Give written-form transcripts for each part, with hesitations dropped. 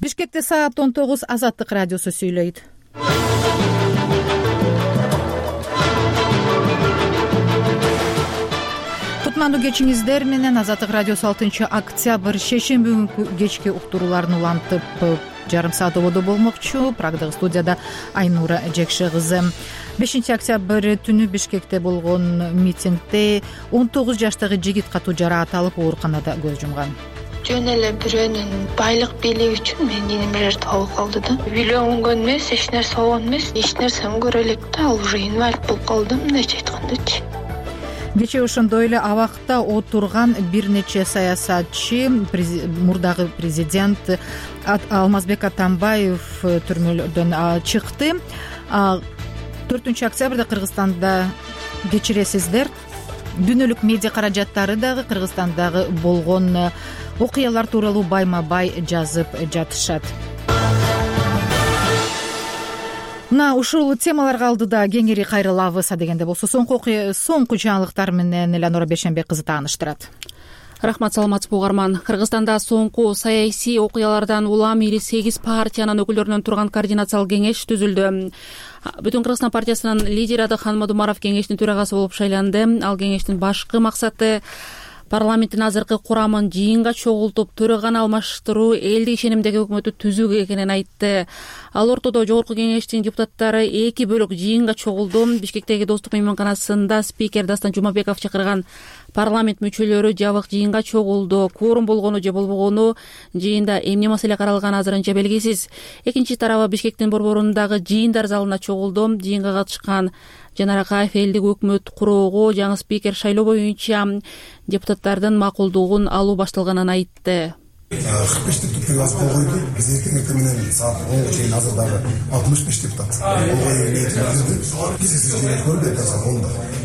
Бишкекте саат 19 Азаттык радиосу сүйлөйт. Кутмандуу кечиңиздер менен. Азаттык радиосу 6 октябрь шейшемби күнкү кечки уктурууларын улантып жарым саат ободо болмокчу. Прагдагы студияда Айнура Жекше кызы. 5 октябрь түнү Бишкекте болгон митингде 19 жаштагы жигит катуу жараат алып ооруканада көз жумган. Жөн эле бирөөнүн байлык бийлиги үчүн менин бир жерде табылып калды да. Үйлөнгөн эмес, эч нерсе болгон эмес, эч нерсени көрө элек да, ал уже инвалид болуп калдым, мындайча айткандачы. Кечээ ошондой эле абакта отурган бир нече саясатчы, мурдагы президент Алмазбек Атамбаев түрмөлөрдөн чыкты. 4 октябрда Кыргызстанда кечиресиздер, дүйнөлүк медиа каражаттары дагы Кыргызстандагы болгон окуялар тууралуу байма-бай жазып жатышат. Мына ушул темаларга алдыда кеңири кайрылабыз. Дегенде болсо соңку жаңылыктар менен Элеонора Бешенбек кызы тааныштырат. Рахмат, саламатсызбы угарман. Кыргызстанда соңку саясий окуялардан улам 8 партиянын өкүлдөрүнөн турган координациялык кеңеш түзүлдү. Бүтүн Кыргызстан партиясынын лидери Адыкхан Мадумаров кеңештин төрагасы болуп шайланды. Ал кеңештин башкы максаты парламенттин азыркы курамын жыйынга чогултуп, төраганы алмаштыруу, элдик ишенимдеги өкмөттү түзүү экенин айтты. Ал ортодо жогорку кеңештин депутаттары 2 бөлүк жыйынга чогулду. Бишкектеги Достук мейманканасында спикер Дастан Жумабеков чакырган парламент мүчөлөрү жабык жыйынга чогулду. Кворум болгону же болбогону жыйында эмне маселе каралганы азырынча белгисиз. Экинчи тарабы Бишкектин борборундагы жыйындар залына чогулду. Жыйынга катышкан Жанар Акаев элдик өкмөт куроого жаңы спикер шайлоо боюнча депутаттардын макулдугун алуу башталганын айтты. 45 депутат аз койду. Биз эртең менен саат 10 чейин азырдагы 65 депутат. Биз көрдүк онда.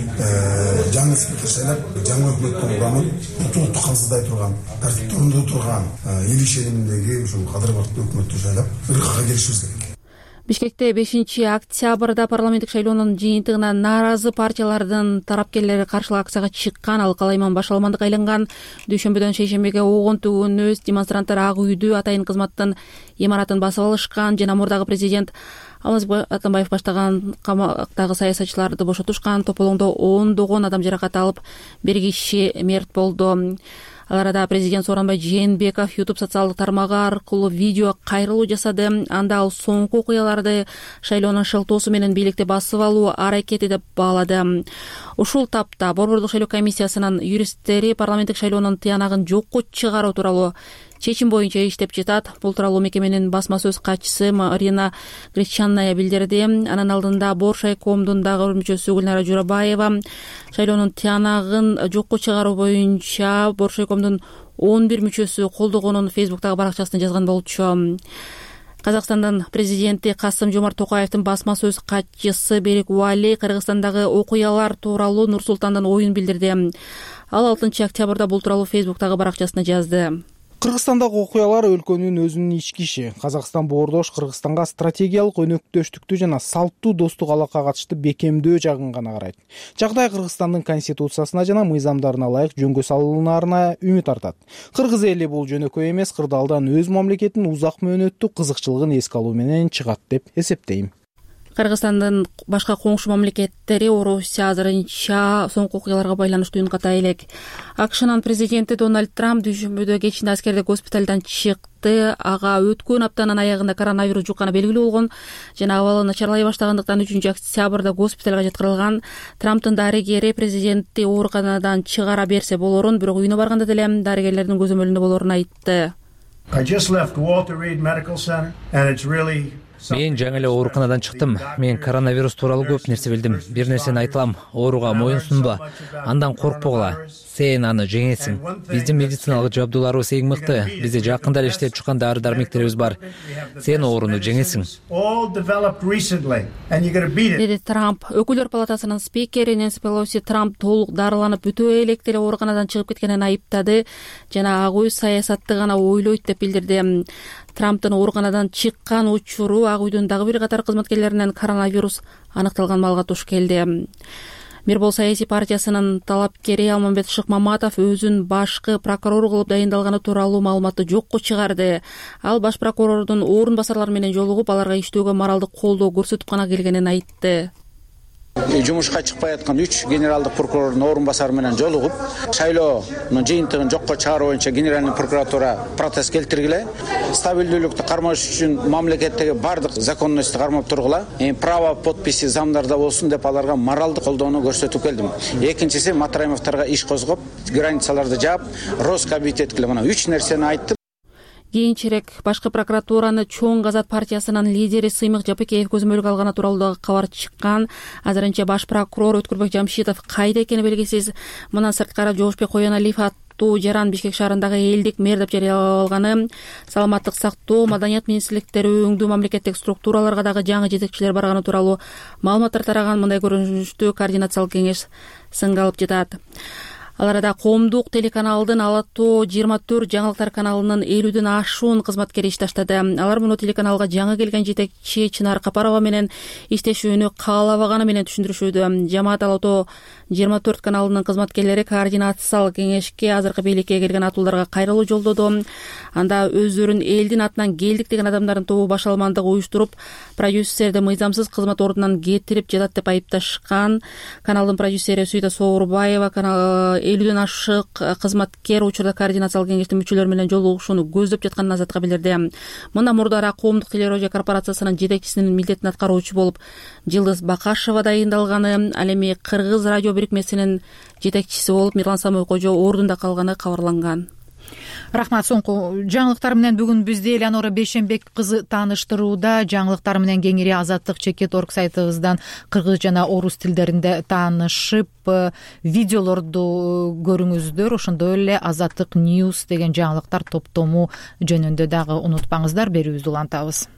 Жаңы спикер шайлап, жаңы өкмөттүн курамын утукту камсыздай турган, тартиптөрүндө турган, эл ишениминдеги ушул кадыр бактуу өкмөттү шайлап, ыркка келишибиз керек. Бишкекте 5 октябрда парламенттик шайлоонун жыйынтыгына нааразы партиялардын тарапкерлери каршылык акцияга чыккан. Ал калайман башаламандык айланган. Дүйшөмбөдөн шейшембиге огонтугүнөз демонстранттар Ак үйдү, атайын кызматтын имаратын басып алышкан жана мурдагы президент Алмазбек Атамбаев баштаган камактагы саясатчыларды бошотушкан. Тополоңдо ондогон адам жаракат алып, 1 киши мерт болду. Ал арада президент Сооронбай Жээнбеков YouTube социалдык тармагы аркылуу видео кайрылуу жасады. Анда ал соңку окуяларды шайлоонун шылтоосу менен бийликти басып алуу аракети деп баалады. Ушул тапта Борбордук шайлоо комиссиясынын юристтери парламенттик шайлоонун тыянагын жокко чыгаруу тууралуу чечим боюнча иштеп жатат. Бул тууралуу мекеменин басма сөз катчысы Марина Гречанная билдирди. Анын алдында Боршайкомдун дагы мүчөсү Гүлнара Журабаева шайлоонун тыянагын жокко чыгаруу боюнча Боршайкомдун 11 мүчөсү колдогонун Фейсбуктагы баракчасында жазган болчу. Казакстандын президенти Касым-Жомарт Токаевдин басма сөз катчысы Берик Уали Кыргызстандагы окуялар тууралуу Нур-Султандан оюн билдирди. Ал 6 октябрда бул тууралуу Фейсбуктагы баракчасына жазды. Кыргызстандагы окуялар өлкөнүн өзүнүн ички иши. Казакстан боордош Кыргызстанга стратегиялык өнөктөштүктү жана салттуу достук алакка катышты бекемдөө жагын гана карайт. Жагдай Кыргызстандын конституциясына жана мыйзамдарына ылайык жөнгө салынаарына үмүт артат. Кыргыз эли бул жөнөкөй эмес, кырдаалдан өз мамлекетинин узак мөөнөттүк кызыкчылыгын эске алуу менен чыгат деп эсептейм. Кыргызстандын башка коңшу мамлекеттери Орусия азырынча соңку окуяларга байланыштуу үн ката элек. АКШнын президенти Дональд Трамп дүйшөмбөдө кечинде аскердик госпиталдан чыкты. Ага өткөн аптанын аягында коронавирус жукканы белгилүү болгон жана абалы начарлай баштагандыктан 3 октябрда госпиталга жаткырылган. Трамптын дарыгери президентти ооруканадан чыгара берсе болорун, бирок үйүнө барганда деле дарыгерлердин көзөмөлүндө болорун айтты. Мен жаңы эле ооруканадан чыктым. Мен коронавирус тууралуу көп нерсе билдим. Бир нерсени айтылам: ооруга моюн сунба, андан коркпогула. Сен аны жеңесиң. Биздин медициналык жабдууларыбыз эң мыкты. Бизде жакында эле иштеп чыккан дары-дармектерибиз бар. Сен ооруну жеңесиң. Деди Трамп. Өкүлдөр палатасынын спикери Нэнси Пелоси Трамп толук дарыланып бүтө элек деле ооруканадан чыгып кеткенин айыптады жана Ак үй саясатты гана ойлойт деп билдирди. Трамптын ооруканадан чыккан учуру Ак үйдүн дагы бир катар кызматкерлеринен коронавирус аныкталган маалга туш келди. Мирбол саясий партиясынын талапкери Алмамбет Шыкмаматов өзүн башкы прокурор кылып дайындалганы тууралуу маалыматты жокко чыгарды. Ал баш прокурордун орун басарлары менен жолугуп, аларга иштөөгө моралдык колдоо көрсөтүп гана келгенин айтты. Жумушка чыкпай аткан 3 генералдык прокурордун орун басары менен жолугуп, шайлоонун жыйынтыгын жокко чыгаруу боюнча генеральный прокуратура протест келтиргиле, стабилдүүлүктү кармаш үчүн мамлекеттеги бардык законностту кармап тургула, право подписи замдарда болсун деп аларга моралдык колдоону көрсөтүп келдим. Экинчиси Матраимовторго иш козгоп, границаларды жаап, Роскомитетке мына 3 нерсени айттым. Кийинчерээк башкы прокуратураны Чоң Азат партиясынын лидери Сыймык Жапекеев көзөмөлгө алганы тууралуу дагы кабар чыккан. Азырынча баш прокурор Өткүрбек Жамшитов кайда экени белгисиз. Мындан сырткары Жоошбек Коеналиев аттуу жаран Бишкек шаарындагы элдик мэр деп жарыяланганы, саламаттык сактоо, маданият министрликтери, өңдүү мамлекеттик структураларга дагы жаңы жетекчилер барганы тууралуу маалыматтар тараган. Мындай көрүнүштү координациялык кеңеш сынга алып жатат. Ал арада коомдук телеканалдын Ала Тоо 24 жаңылыктар каналынын 50ден ашуун кызматкери иш таштады. Алар муну телеканалга жаңы келген жетекчи Чынар Капарова менен иштешүүнү каалабаганы менен түшүндүрүшүүдө. Жамаат Ала Тоо 24 каналынын кызматкерлери координациялык кеңешке азыркы бийликке келген атууларга кайрылуу жолдоду. Анда өздөрүн элдин атынан келдик деген адамдардын тобу башаламандык уюштуруп, продюсерди мыйзамсыз кызмат ордунан кетирип жатат деп айыпташкан. Каналдын продюсери Сүйта Соорбаева 50ден ашык кызматкер учурда координациялык кеңештин мүчөлөрү менен жолугушууну көздөп жатканын Азатка билдирди. Мында мурдара коомдук телерадио корпорациясынын жетекчисинин милдетин аткаруучу болуп Жылдыз Бакашева дайындалганы, ал эми Кыргыз радио бирикмесинин жетекчиси болуп Мирлан Самойкожо ордунда калганы кабарланган. Рахмат. Соңку жаңылыктар менен бүгүн бизди Элеонора Бейшенбек кызы тааныштырууда. Жаңылыктар менен кеңири Азаттык Чекит.орг сайтыбыздан кыргыз жана орус тилдеринде таанышып, видеолорду көрүңүздөр. Ошондой эле Азаттык News деген жаңылыктар топтому жөнүндө дагы унутпаңыздар. Берүүбүздү улантабыз.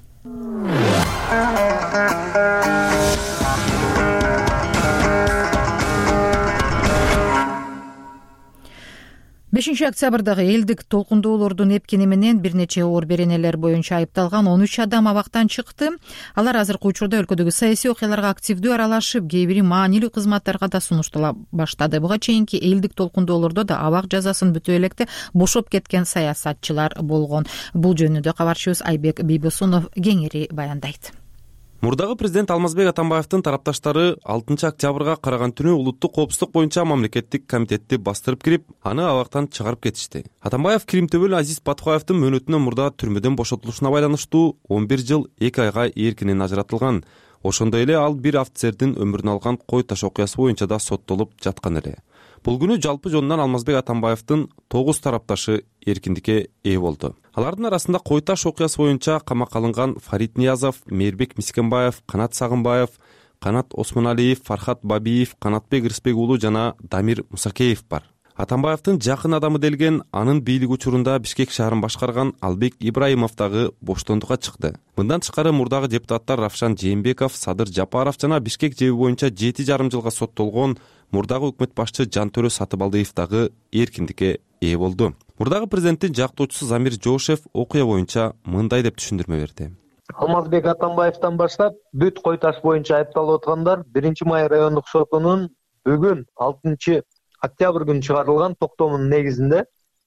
5 октябрдагы элдик толкундоолордун эпкени менен бир нече оор беренелер боюнча айыпталган 13 адам абактан чыкты. Алар азыркы учурда өлкөдөгү саясий окуяларга активдүү аралашып, кээ бири маанилүү кызматтарга да сунуштала баштады. Буга чейинки элдик толкундоолордо да абак жазасын бүтө электе бошоп кеткен саясатчылар болгон. Бул жөнүндө кабарчыбыз Айбек Бийбосунов кеңири баяндайт. Мурдагы президент Алмазбек Атамбаевдин тарапташтары 6 октябрга караган түнү улуттук коопсуздук боюнча мамлекеттик комитетти бастырып кирип, аны абактан чыгарып кетишти. Атамбаев Кирим төбөл Азиз Баткоевдин мөөнөтүнө мурда түрмөдөн бошотулушуна байланыштуу 11 жыл 2 айга эркинен ажыратылган. Ошондой эле ал бир офицердин өмүрүн алган кой таш окуясы боюнча да соттолуп жаткан эле. Бул күнү жалпы жонунан Алмазбек Атамбаевдин 9 тарапташы эркиндикке ээ болду. Алардын арасында кой таш окуясы боюнча камакка алынган Фарид Ниязов, Мээрбек Мискенбаев, Канат Сагынбаев, Канат Осмоналиев, Фархат Бабиев, Канатбек Рысбек уулу жана Дамир Мусакеев бар. Атамбаевдин жакын адамы делген анын бийлик учурунда Бишкек шаарын башкарган Албек Ибраимов дагы боштондукка чыкты. Мындан тышкары мурдагы депутаттар Равшан Жээнбеков, Садыр Жапаров жана Бишкек жеби боюнча 7,5 жылга соттолгон мурдагы өкмөт башчы Жантөрө Сатыбалдиев дагы эркиндикке ээ болду. Мурдагы президенттин жактоочусу Замир Жоошев окуя боюнча мындай деп түшүндүрмө берди. Алмазбек Атамбаевден баштап бүт кой таш боюнча айыпталып аткандар 1-май райондук сотунун бүгүн 6 октябрь күнү чыгарылган токтомунун негизинде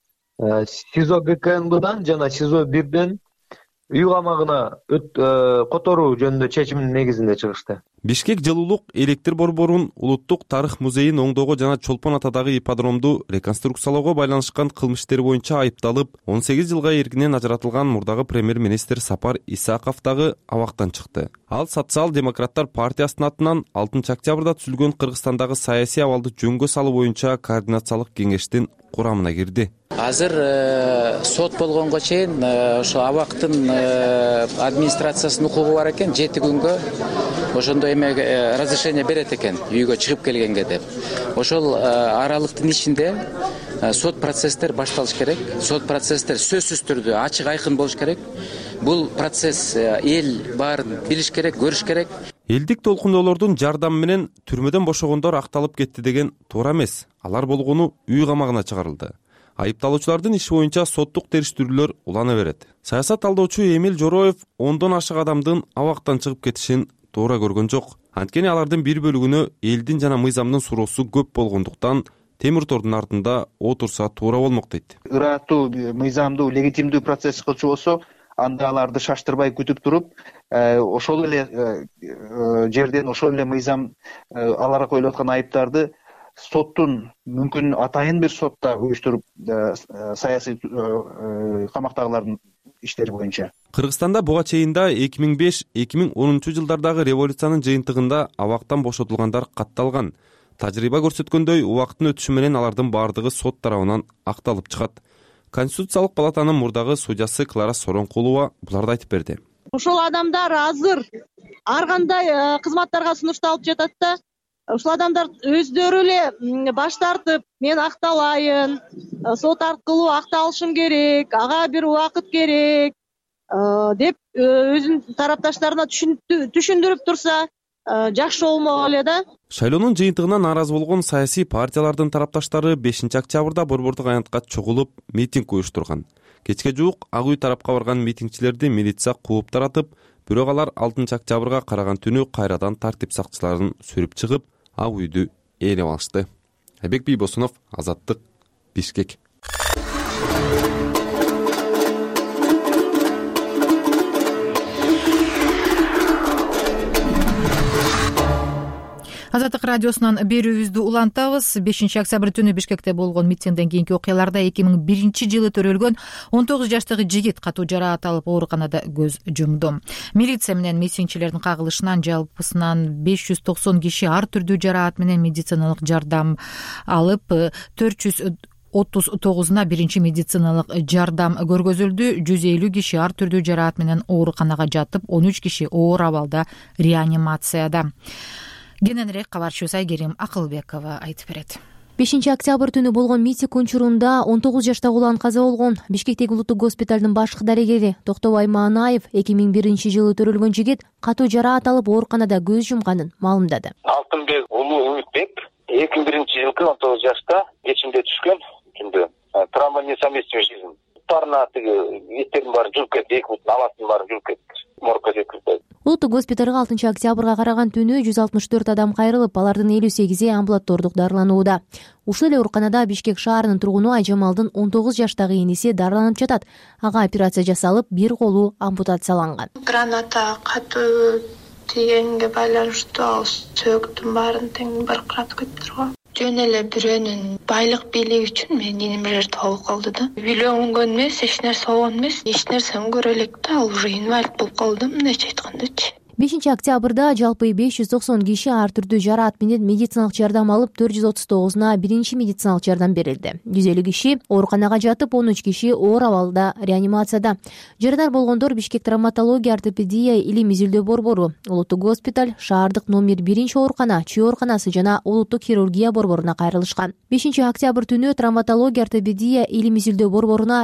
СИЗО ГКНБдан жана СИЗО 1ден үй камагына которуу жөнүндө чечимдин негизинде чыгышты. Бишкек жылуулук электр борборун, улуттук тарых музейин оңдоого жана Чолпон атадагы ипподромду реконструкциялоого байланышкан кылмыш иштери боюнча айыпталып, 18 жылга эркинен ажыратылган мурдагы премьер-министр Сапар Исаков дагы абактан чыкты. Ал Социал-демократтар партиясынын атынан 6 октябрда түзүлгөн Кыргызстандагы саясий абалды жөнгө салуу боюнча координациялык кеңештин курамына кирди. Азыр сот болгонго чейин ошо абактын администрациясынын укугу бар экен, 7 күнгө ошондой эме разрешение берет экен үйгө чыгып келгенге деп. Ошол аралыктын ичинде сот процесстер башталыш керек. Сот процесстер сөзсүз түрдө ачык айкын болуш керек. Бул процесс эл баарын билиш керек, көрүш керек. Элдик толкундоолордун жардамы менен түрмөдөн бошогондор акталып кетти деген туура эмес. Алар болгону үй камагына чыгарылды. Айыпталуучулардын иши боюнча соттук териштирүүлөр улана берет. Саясат талдоочу Эмил Жороев 10дон ашык адамдын абактан чыгып кетишин туура көргөн жок. Анткени алардын бир бөлүгүнө элдин жана мыйзамдын суроосу көп болгондуктан темир тордун артында отурса туура болмок дейт. Ыраттуу, мыйзамдуу, легитимдүү процесс кылчу болсо, анда аларды шаштырбай күтүп туруп, ошол эле жерден ошол эле мыйзам аларга коюлуп аткан айыптарды соттун мүмкүн атайын бир сотта уюштуруп, саясий камактагылардын иштери боюнча. Кыргызстанда буга чейин да 2005-2010 жылдардагы революциянын жыйынтыгында абактан бошотулгандар катталган. Тажрыйба көрсөткөндөй, убакыттын өтүшү менен алардын баардыгы сот тарабынан акталып чыгат. Конституциялык палатанын мурдагы судьясы Клара Сооронкулова буларды айтып берди. Ошол адамдар азыр ар кандай кызматтарга сунушталып жатат да, ушул адамдар өздөрү эле баш тартып, мен акталайын, сот аркылуу акталышым керек, ага бир убакыт керек деп өзүнүн тарапташтарына түшүндүрүп турса жакшы болмок эле да. Шайлоонун жыйынтыгына нааразы болгон саясий партиялардын тарапташтары 5 октябрда Борбордук аянтка чогулуп митинг уюштурган. Кечке жуук Ак үй тарапка барган митингчилерди милиция кууп таратып, бирок алар 6 октябрга караган түнү кайрадан тартип сакчыларын сүрүп чыгып, Ак үйдү ээлеп алышты. Айбек Бийбосунов, Азаттык, Бишкек. Азаттык радиосунан берүүбүздү улантабыз. 5 октябрь түнү Бишкекте болгон митингден кийинки окуяларда 2001 жылы төрөлгөн 19 жаштагы жигит катуу жараат алып ооруканада көз жумду. Милиция менен митингчилердин кагылышынан жалпысынан 590 киши ар түрдүү жараат менен медициналык жардам алып, 439 биринчи медициналык жардам көргөзүлдү. 150 киши ар түрдүү жараат менен ооруканага жатып, 13 киши оор абалда реанимацияда. Кененирээк кабарчыбыз Айгерим Акылбекова айтып берет. 5 октябрь түнү болгон митинг учурунда 19 жаштагы улан каза болгон. Бишкектеги улуттук госпиталдын башкы дарегери Токтобай Маанаев 2001 жылы төрөлгөн жигит катуу жараат алып ооруканада көз жумганын маалымдады. Алтынбек Улуу Үмүтбек 2001 жылкы 19 жашта кечинде түшкөн түндө. Травма несовместимой жизни. Парна эттердин баары журуп кетти, 2 бутун алатын баары журуп кетти. Моргко жеткирилди. Улуттук госпиталга 6 октябрга караган түнү 164 адам кайрылып, алардын 58-и амбулатордук дарыланууда. Ушул эле ооруканада Бишкек шаарынын тургуну Айжамалдын 19 жаштагы иниси дарыланып жатат. Ага операция жасалып, бир колу ампутацияланган. Граната катуу тигенге байланыштуу сөөгүттүн баарын тең баркыратып кетип турган. Жөн эле бирөөнүн байлык бийлиги үчүн менин немелер болуп калды да. Үйлөнгөн эмес, эч нерсе болгон эмес, эч нерсени көрө элек да, ал уже инвалид болуп калдым, мындайча айткандачы. 5 октябрда жалпы 590 киши ар түрдүү жараат менен медициналык жардам алып, 439 биринчи медициналык жардам берилди. 150 киши ооруканага жатып, 13 киши оор абалда реанимацияда. Жарадар болгондор Бишкек травматология ортопедия илим изилдөө борбору, улуттук госпиталь, шаардык номер 1 оорукана, чүй ооруканасы жана улуттук хирургия борборуна кайрылышкан. 5 октябрь түнү травматология ортопедия илим изилдөө борборуна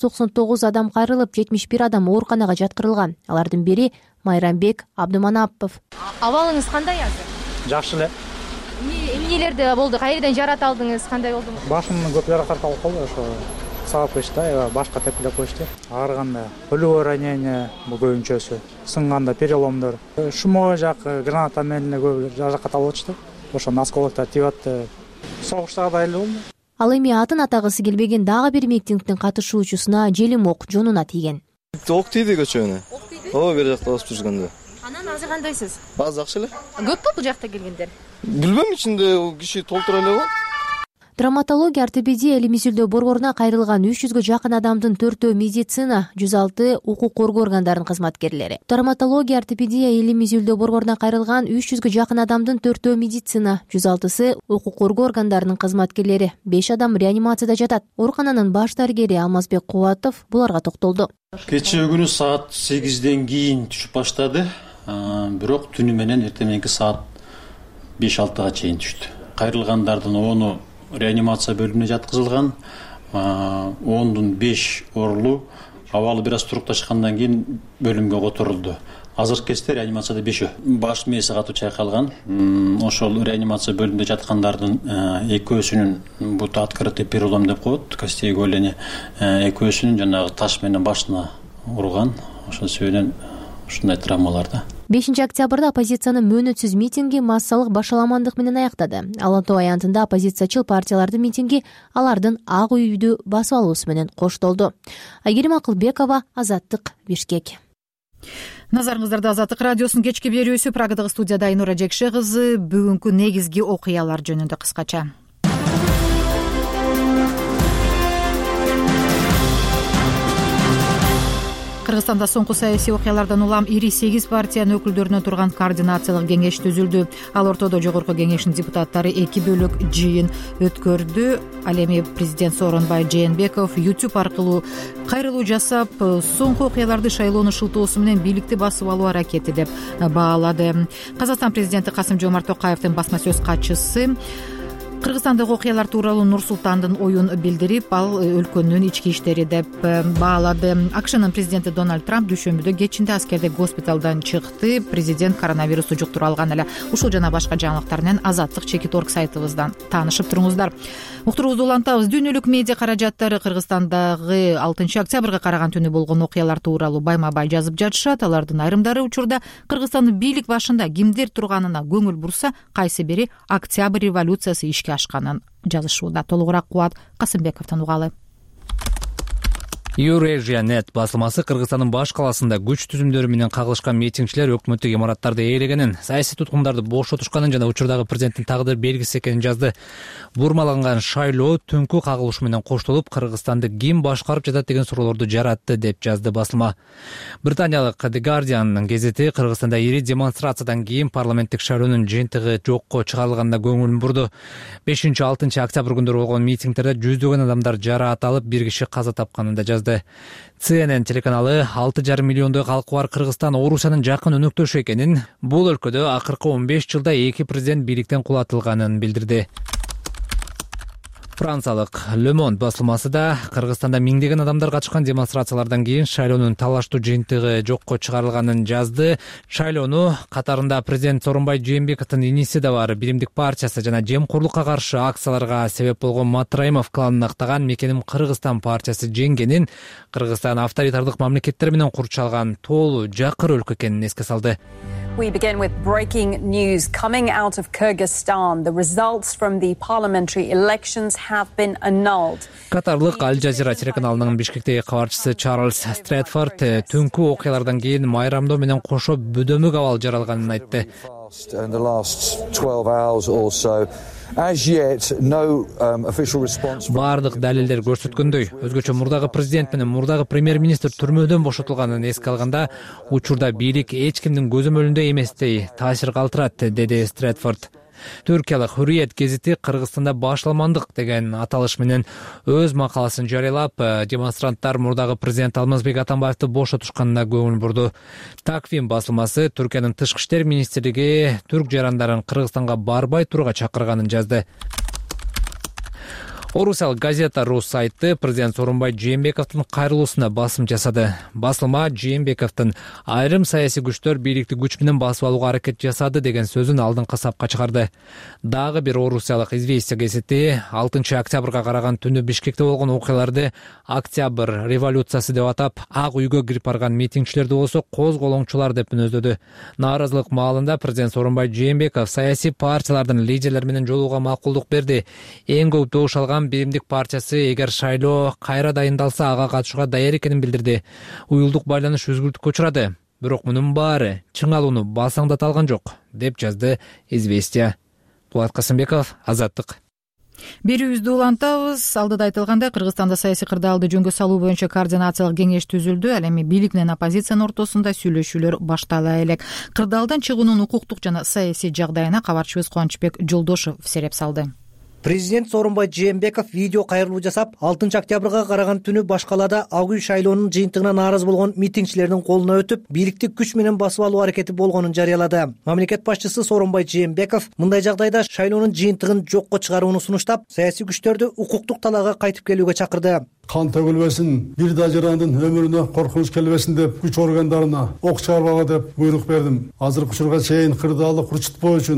299 адам кайрылып, 71 адам ооруканага жаткырылган. Алардын бири Майрамбек Абдыманапов. Абалыңыз кандай азыр? Жакшы эле. Эмнелерди болду? Кайерден жараат алдыңыз? Кандай болду? Башымдын көп жаракат алып калды, ошо саап койчу да, башка тепкилеп койчу. Аарыганда пулевое ранение көбүнчөсү, сынганда переломдор. Шумовой жак граната менен көп жаракат алып атышты. Ошондо осколоктор тип атты. Согуштагыдай эле болду. Ал эми атын атагысы келбеген дагы бир митингдин катышуучусуна желим ок жонуна тийген. Ок тийди көчөнө. Оо, бер жакта басып жүргөндө. Анан азыр кандайсыз? Азыр жакшы эле. Көппү бул жакта келгендер? Билбейм, ичинде киши толтура эле го. Травматология ортопедия илим изилдөө борборуна кайрылган 300гө жакын адамдын 4-өө медицина, 106 укук коргоо органдарынын кызматкерлери. Травматология ортопедия илим изилдөө борборуна кайрылган 300гө жакын адамдын 4-өө медицина, 106сы укук коргоо органдарынын кызматкерлери. 5 адам реанимацияда жатат. Оорукананын баш дарыгери Алмазбек Кубатов буларга токтолду. Кечээ күнү саат 8ден кийин түшүп баштады. Бирок түнү менен эртең мененки саат 5-6га чейин түштү. Кайрылгандардын 10-у реанимация бөлүмүнө жаткызылган, 10дун 5 оорулуу абалы бир аз турукташкандан кийин бөлүмгө которулду. Азыркы кезде реанимацияда 5-өө. Баш мээси катуу чайкалган. Ошол реанимация бөлүмүндө жаткандардын 2-өсүнүн буту открытый перелом деп коет, костей голени, 2-өсүнүн жанагы таш менен башына урган. Ошол себептен ушундай травмаларда. 5 октябрда оппозициянын мөөнөтсүз митинги массалык башаламандык менен аяктады. Ала Ала-Тоо аянтында оппозициячыл партиялардын митинги алардын Ак үйдү басып алуусу менен коштолду. Айгерим Акылбекова, Азаттык, Бишкек. Назарыңыздарда Азаттык радиосунун кечки берүүсү. Прагадагы студияда Айнура Жекше кызы. Бүгүнкү негизги окуялар жөнүндө кыскача. Кыргызстанда соңку саясий окуялардан улам ири 8 партиянын өкүлдөрүнөн турган координациялык кеңеш түзүлдү. Ал ортодо жогорку кеңештин депутаттары 2 бөлөк жыйын өткөрдү. Ал эми президент Сооронбай Жээнбеков YouTube аркылуу кайрылуу жасап, соңку окуяларды шайлоону шылтоосу менен бийликти басып алуу аракети деп баалады. Казакстан президенти Касым-Жомарт Токаевдин басма сөз катчысы Кыргызстандагы окуялар тууралуу Нур-Султандын оюн билдирип, ал өлкөнүн ички иштери деп баалады. АКШнын президенти Дональд Трамп дүйшөмбүдө кечинде аскердик госпиталдан чыкты. Президент коронавирусту жуктуруп алган эле. Ушул жана башка жаңылыктар менен Азаттык Чекит.орг сайтыбыздан таанышып туруңуздар. Уктуруубузду улантабыз. Дүйнөлүк медиа каражаттары Кыргызстандагы 6 октябрга караган түнү болгон окуялар тууралуу байма-бай жазып жатышат. Алардын айрымдары учурда Кыргызстандын бийлик башында кимдер турганына көңүл бурса, кайсы бири Октябрь революциясы ишке ашканын жазышууда. Толугураак Кубат Касымбековдон угалы. Eurasia.net басылмасы Кыргызстандын баш каласында күч түзүмдөрү менен кагылышкан митингчилер өкмөттүк имараттарды ээлегенин, саясий туткундарды бошотушканын жана учурдагы президенттин тагдыр белгиси экенин жазды. Бурмаланган шайлоо түнкү кагылыш менен коштолуп, Кыргызстанды ким башкарып жатат деген суроолорду жаратты деп жазды басылма. Британиялык The Guardian гезити Кыргызстанда ири демонстрациядан кийин парламенттик шайлоонун жыйынтыгы жокко чыгарылганына көңүлүн бурду. 5-6 октябрь күндөрү болгон митингтерде жүздөгөн адамдар жараат алып, 1 киши каза тапканын да жазды. CNN телеканалы 6,5 миллиондой калкы бар Кыргызстан Орусиянын жакын өнөктөшү экенин, бул өлкөдө акыркы 15 жылда 2 президент бийликтен кулатылганын билдирди. Франциялык Le Monde басылмасы да Кыргызстанда миңдеген адамдар катышкан демонстрациялардан кийин шайлоонун талаштуу жыйынтыгы жокко чыгарылганын жазды. Шайлоону катарында президент Сооронбай Жээнбековдун иниси да бар Биримдик партиясы жана жемкорлукка каршы акцияларга себеп болгон Матраимов кланын актаган Мекеним Кыргызстан партиясы жеңгенин, Кыргызстан авторитардык мамлекеттер менен курчалган тоолуу жакыр өлкө экенин эске салды. We begin with breaking news coming out of Kyrgyzstan. The results from the parliamentary elections have been annulled. Катарлык Аль Жазира телеканалынын Бишкектеги кабарчысы Чарльз Стрэдфорд түнкү окуялардан кийин майрамдоо менен кошо бөдөмүк абал жаралганын айтты. In the last 12 hours or so, as yet no official response. Бардык далилдер көрсөткөндөй, өзгөчө мурдагы президент менен мурдагы премьер-министр түрмөдөн бошотулганын эске алганда, учурда бийлик эч кимдин көзөмөлүндө эместей таасир калтырат, деди Стрэдфорд. Түркиялык Hürriyet гезити Кыргызстанда башаламандык деген аталыш менен өз макаласын жарыялап, демонстранттар мурдагы президент Алмазбек Атамбаевди бошотушканына көңүл бурду. Таквим басылмасы Түркиянын тышкы иштер министрлиги түрк жарандарын Кыргызстанга барбай турууга чакырганын жазды. Орусиялык газета Рус сайты президент Сооронбай Жээнбековдун кайрылуусуна басым жасады. Басылма Жээнбековдун айрым саясий күчтөр бийликти күч менен басып алууга аракет жасады деген сөзүн алдыңкы сапка чыгарды. Дагы бир орусиялык Известия газети 6 октябрга караган түнү Бишкекте болгон окуяларды Октябрь революциясы деп атап, Ак үйгө кирип барган митингчилерди болсо козголоңчулар деп мүнөздөдү. Нааразылык маалында президент Сооронбай Жээнбеков саясий партиялардын лидерлери менен жолугууга макулдук берди. Эң көп добуш алган Биримдик партиясы эгер шайлоо кайра дайындалса ага катышууга даяр экенин билдирди. Уюлдук байланыш үзгүлтүккө учурады. Бирок мунун баары чың алууну басаңдата алган жок, деп жазды Известия. Булат Касымбеков, Азаттык. Берүүбүздү улантабыз. Алдыда айтылгандай, Кыргызстанда саясий кырдаалды жөнгө салуу боюнча координациялык кеңеш түзүлдү. Ал эми бийлик менен оппозициянын ортосунда сүйлөшүүлөр баштала элек. Кырдаалдан чыгуунун укуктук жана саясий жагдайына кабарчыбыз Кубанычбек Жолдошов сереп салды. Президент Сооронбай Жээнбеков видео кайрылуу жасап, 6 октябрга караган түнү башкалада Ак үй шайлоонун жыйынтыгына нааразы болгон митингчилердин колуна өтүп, бийликти күч менен басып алуу аракети болгонун жарыялады. Мамлекет башчысы Сооронбай Жээнбеков мындай жагдайда шайлоонун жыйынтыгын жокко чыгарууну сунуштап, саясий күчтөрдү укуктук талаага кайтып келүүгө чакырды. Кан төгүлбесин, бир да жарандын өмүрүнө коркунуч келбесин деп күч органдарына ок чыгарбага деп буйрук бердим. Азыркы учурга чейин кырдаалды курчутпоо үчүн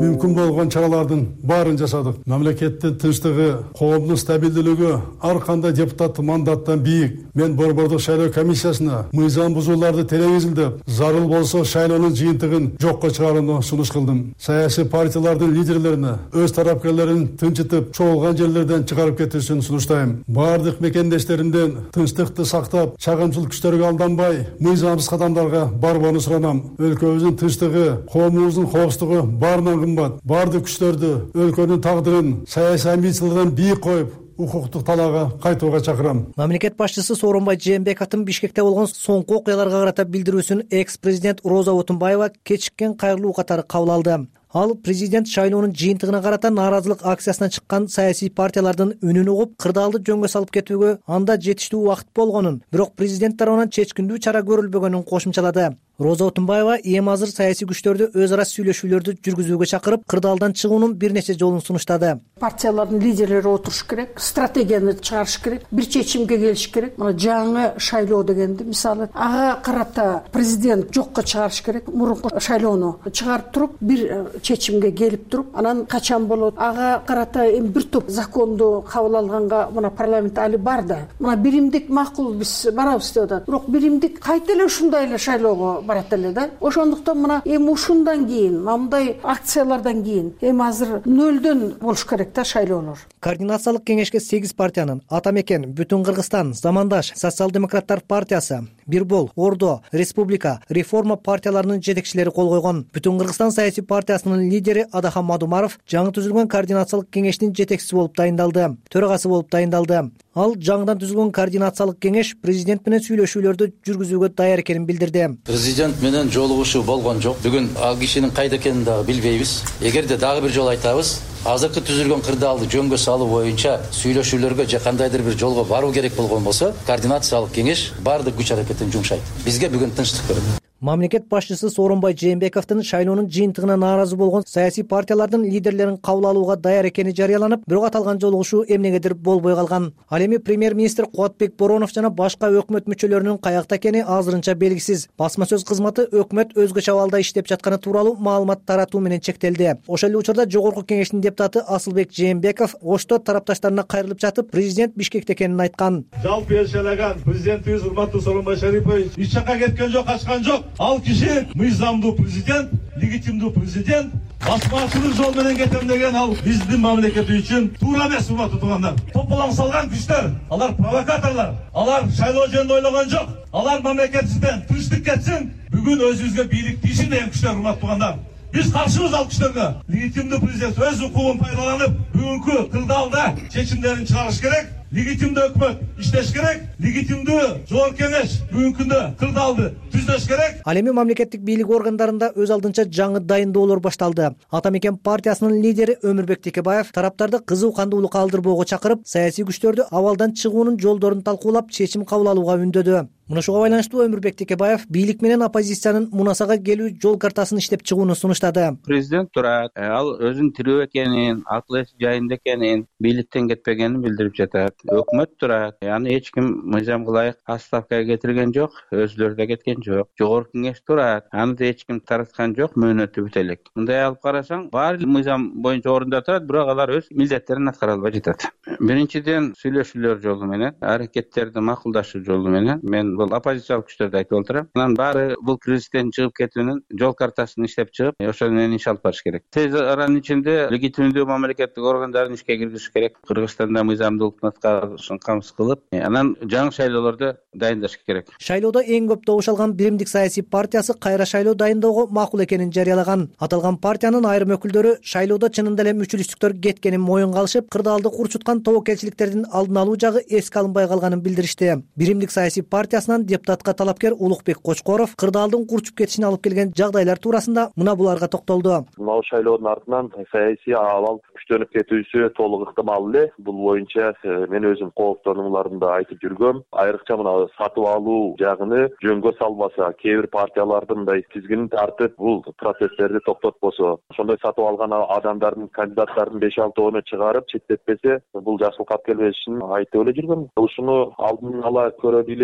мүмкін болгон чаралардын баарын жасадык. Мамлекеттин тынчтыгы, коомдун стабилдүүлүгү ар кандай депутаттык мандаттан бийик. Мен Борбордук шайлоо комиссиясына мыйзам бузууларды телевизилдеп, зарыл болсо шайлоонун жыйынтыгын жокко чыгарууну сунуш кылдым. Саясий партиялардын лидерлерине өз тарапкерлерин тынчытып, чогулган жерлерден чыгарып кетүүсүн сунуштайм. Бардык мекендештеримден тынчтыкты сактап, чагымчыл күчтөргө алданбай, мыйзамсыз кадамдарга барбоону суранам. Өлкөбүздүн тынчтыгы, коомубуздун коопсуздугу баарынан кымбат. Бардык күчтөрдү, өлкөнүн тагдырын саясий амбициялардан бийик коюп, укуктук талаага кайтууга чакырам. Мамлекет башчысы Сооронбай Жээнбековдун Бишкекте болгон соңку окуяларга карата билдирүүсүн экс-президент Роза Отунбаева кечиккен кайрылуу катары кабыл алды. Ал президент шайлоонун жыйынтыгына карата нааразылык акциясына чыккан саясий партиялардын үнүн угуп, кырдаалды жөнгө салып кетүүгө анда жетиштүү убакыт болгонун, бирок президент тарабынан чечкиндүү чара көрүлбөгөнүн кошумчалады. Роза Отунбаева эми азыр саясий күчтөрдү өз ара сүйлөшүүлөрдү жүргүзүүгө чакырып, кырдаалдан чыгуунун бир нече жолун сунуштады. Партиялардын лидерлери отуруш керек, стратегияны чыгарыш керек, бир чечимге келиш керек. Мына жаңы шайлоо дегенди, мисалы, ага карата президент жокко чыгарыш керек. Мурунку шайлоону чыгарып туруп, бир чечимге келип туруп, анан качан болот? Ага карата эми бир топ законду кабыл алганга мына парламент али бар да. Мына биримдик макул биз барабыз деп атат. Бирок биримдик кайта эле ушундай эле шайлоого барат эле да. Ошондуктан мына эми ушундан кийин, мындай акциялардан кийин эми азыр нөлдөн болуш керек да шайлоолор. Координациялык кеңешке 8 партиянын Атамекен, Бүтүн Кыргызстан, Замандаш, Социал-демократтар партиясы, Бирбол, Ордо, Республика, Реформа партияларынын жетекчилери кол койгон. Бүтүн Кыргызстан саясий партиясынын лидери Адахан Мадумаров жаңы түзүлгөн координациялык кеңештин жетекчиси болуп дайындалды, төрагасы болуп дайындалды. Ал жаңыдан түзүлгөн координациялык кеңеш президент менен сүйлөшүүлөрдү жүргүзүүгө даяр экенин билдирди. Президент менен жолугушуу болгон жок. Бүгүн ал кишинин кайда экенин дагы билбейбиз. Эгерде дагы бир жолу айтабыз, азыркы түзүлгөн кырдаалды жөнгө салуу боюнча сүйлөшүүлөргө же кандайдыр бир жолго баруу керек болгон болсо, координациялык кеңеш баардык күч аракетин жумшайт. Бизге бүгүн тынчтык керек. Мамлекет башчысы Сооронбай Жээнбековдун шайлоонун жыйынтыгына нааразы болгон саясий партиялардын лидерлерин кабыл алууга даяр экени жарыяланып, бирок аталган жолугушуу эмнегедир болбой калган. Ал эми премьер-министр Кубатбек Боронов жана башка өкмөт мүчөлөрүнүн каякта экени азырынча белгисиз. Басма сөз кызматы өкмөт өзгөчө абалда иштеп жатканы тууралуу маалымат таратуу менен чектелди. Ошол эле учурда Жогорку кеңештин депутаты Асылбек Жээнбеков Ошто тарапташтарына кайрылып жатып, президент Бишкекте экенин айткан. Жалпы эл шайлаган президентибиз урматтуу Сооронбай Шарипович эч жакка кеткен жок, качкан жок. Ал киши мыйзамдуу президент, легитимдүү президент, басмачылык жол менен кетем деген ал биздин мамлекет үчүн туура эмес, урматтуу туугандар. Тополоң салган күчтөр, алар провокаторлор, алар шайлоо жөнүндө ойлогон жок. Алар мамлекетибизден тынчтык кетсин, бүгүн өзүбүзгө бийлик тийишин деген күчтөр, урматтуу туугандар. Биз каршыбыз ал күчтөргө. Легитимдүү президент өз укугун пайдаланып, бүгүнкү кырдаалда чечимдерин чыгарыш керек. Легитимдүү өкмөт иштеш керек, легитимдүү жогорку кеңеш бүгүнкү күндө кырдаалды түздөш керек. Ал эми мамлекеттик бийлик органдарында өз алдынча жаңы дайындоолор башталды. Атамекен партиясынын лидери Өмүрбек Текебаев тараптарды кызуу кандуулукка алдырбоого чакырып, саясий күчтөрдү абалдан чыгуунун жолдорун талкуулап, чечим кабыл алууга үндөдү. Мунушуга байланыштуу Өмүрбек Текебаев бийлик менен оппозициянын мунасага келүү жол картасын иштеп чыгууну сунуштады. Президент турат, ал өзүнүн тирүү экенин, акыл эси жайында экенин, бийликтен кетпегенин билдирип жатат. Өкмөт турат, аны эч ким мыйзамга ылайык отставкага кетирген жок, өзүлөрү да кеткен жок. Жогорку кеңеш турат, аны да эч ким тараткан жок, мөөнөтү бүтө элек. Мындай алып карасаң, баары мыйзам боюнча орунда турат, бирок алар өз милдеттерин аткара албай жатат. Биринчиден, сүйлөшүүлөр жолу менен, аракеттерди макулдашуу жолу менен мен бул оппозициялык күчтөрдү айтып отурам. Анан баары бул кризистен чыгып кетүүнүн жол картасын иштеп чыгып, ошол менен иш алып барыш керек. Тез аранын ичинде легитимдүү мамлекеттик органдарын ишке киргизиш керек. Кыргызстанда мыйзамдуулуктун аткарышын камсыз кылып, анан жаңы шайлоолорду дайындаш керек. Шайлоодо эң көп добуш алган Биримдик саясий партиясы кайра шайлоо дайындоого макул экенин жарыялаган. Аталган партиянын айрым өкүлдөрү шайлоодо чынында эле мүчүлүштүктөр кеткенин моюнга алышып, кырдаалды курчуткан тобокелчиликтердин алдын алуу жагы эске алынбай калганын билдиришти. Биримдик саясий партиясынан депутатка талапкер Улукбек Кочкоров кырдаалдын курчуп кетишине алып келген жагдайлар туурасында мына буларга токтолду. Мына шайлоонун артынан саясий абал күчтөнүп кетүүсү толук ыктымал эле. Бул боюнча мен өзүм кооптонууларымды айтып жүргөм. Айрыкча мына сатып алуу жагыны жөнгө салбаса, кээ бир партиялардын мындай тизгинин тартып, бул процесстерди токтотпосо, ошондой сатып алган адамдардын, кандидаттардын 5-6 чыгарып, четтетпесе, бул жакшылыкка алып келбешин айтып эле жүргөм. Ушуну алдын ала көрө билип, ушундай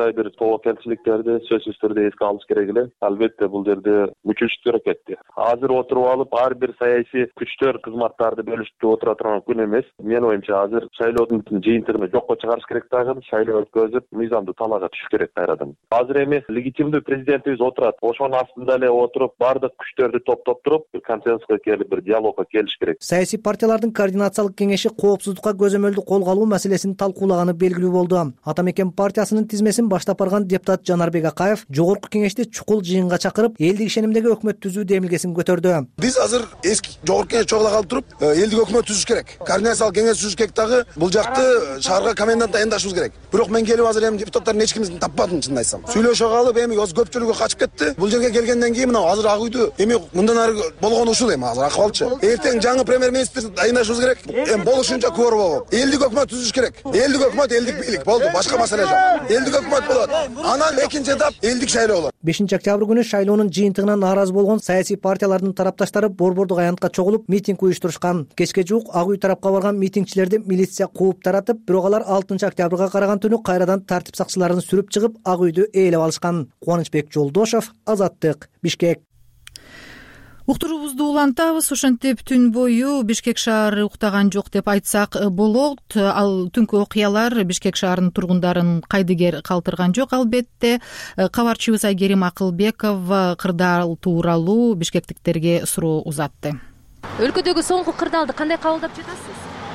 ушундай бир тобокелчиликтерди сөзсүз түрдө эске алыш керек эле. Албетте бул жерде мүчүлүштөр кетти. Азыр отуруп алып ар бир саясий күчтөр кызматтарды бөлүшүп отура турган күн эмес. Менин оюмча азыр шайлоодун жыйынтыгын жокко чыгарыш керек дагы, шайлоо өткөзүп, мыйзамдуу талаага түшүш керек кайрадан. Азыр эми легитимдүү президентибиз отурат. Ошонун астында эле отуруп, бардык күчтөрдү топтоп туруп, бир консенсуска келип, бир диалогко келиш керек. Саясий партиялардын координациялык кеңеши коопсуздукка көзөмөлдү колго алуу маселесин талкуулаганы белгилүү болду. Ата мекен партиясынын тизмесин баштап барган депутат Жанарбек Акаев жогорку кеңешти чукул жыйынга чакырып, элдик ишенимдеги өкмөт түзүү демилгесин көтөрдү. Биз азыр эски жогорку кеңеш чогула калып туруп, элдик өкмөт түзүш керек. Координациялык кеңеш түзүш керек дагы, бул жакты шаарга комендант дайындашыбыз керек. Бирок мен келип азыр эми депутаттардын эч кимин таппадым, чынын айтсам. Сүйлөшө калып, эми көпчүлүгү качып кетти. Бул жерге келгенден кийин мына азыр Ак үйдү эми мындан ары болгону ушул эми азыр акыбалчы. Эртең жаңы премьер-министр дайындашыбыз керек. Эми болушунча күбөр болуп. Элдик өкмөт түзүш керек. Элдик өкмөт, элдик бийлик болду, башка маселе жок. Элдик өкмөт болот. Анан экинчи этап элдик шайлоо болот. 5-октябрь күнү шайлоонун жыйынтыгына нааразы болгон саясий партиялардын тарапташтары Борбордук аянтка чогулуп, митинг уюштурушкан. Кечке жуук Ак үй тарапка барган митингчилерди милиция кууп таратып, бирок алар 6-октябрга караган түнү кайрадан тартип сакчыларын сүрүп чыгып, Ак үйдү ээлеп алышкан. Кубанычбек Жолдошов, Азаттык, Бишкек. Уктуруубузду улантабыз. Ошентип түн бою Бишкек шаары уктаган жок деп айтсак болот. Ал түнкү окуялар Бишкек шаарынын тургундарын кайдыгер калтырган жок. Албетте кабарчыбыз Айгерим Акылбеков кырдаал тууралуу бишкектиктерге суроо узатты. Өлкөдөгү соңку кырдаалды кандай кабылдап жатасыз?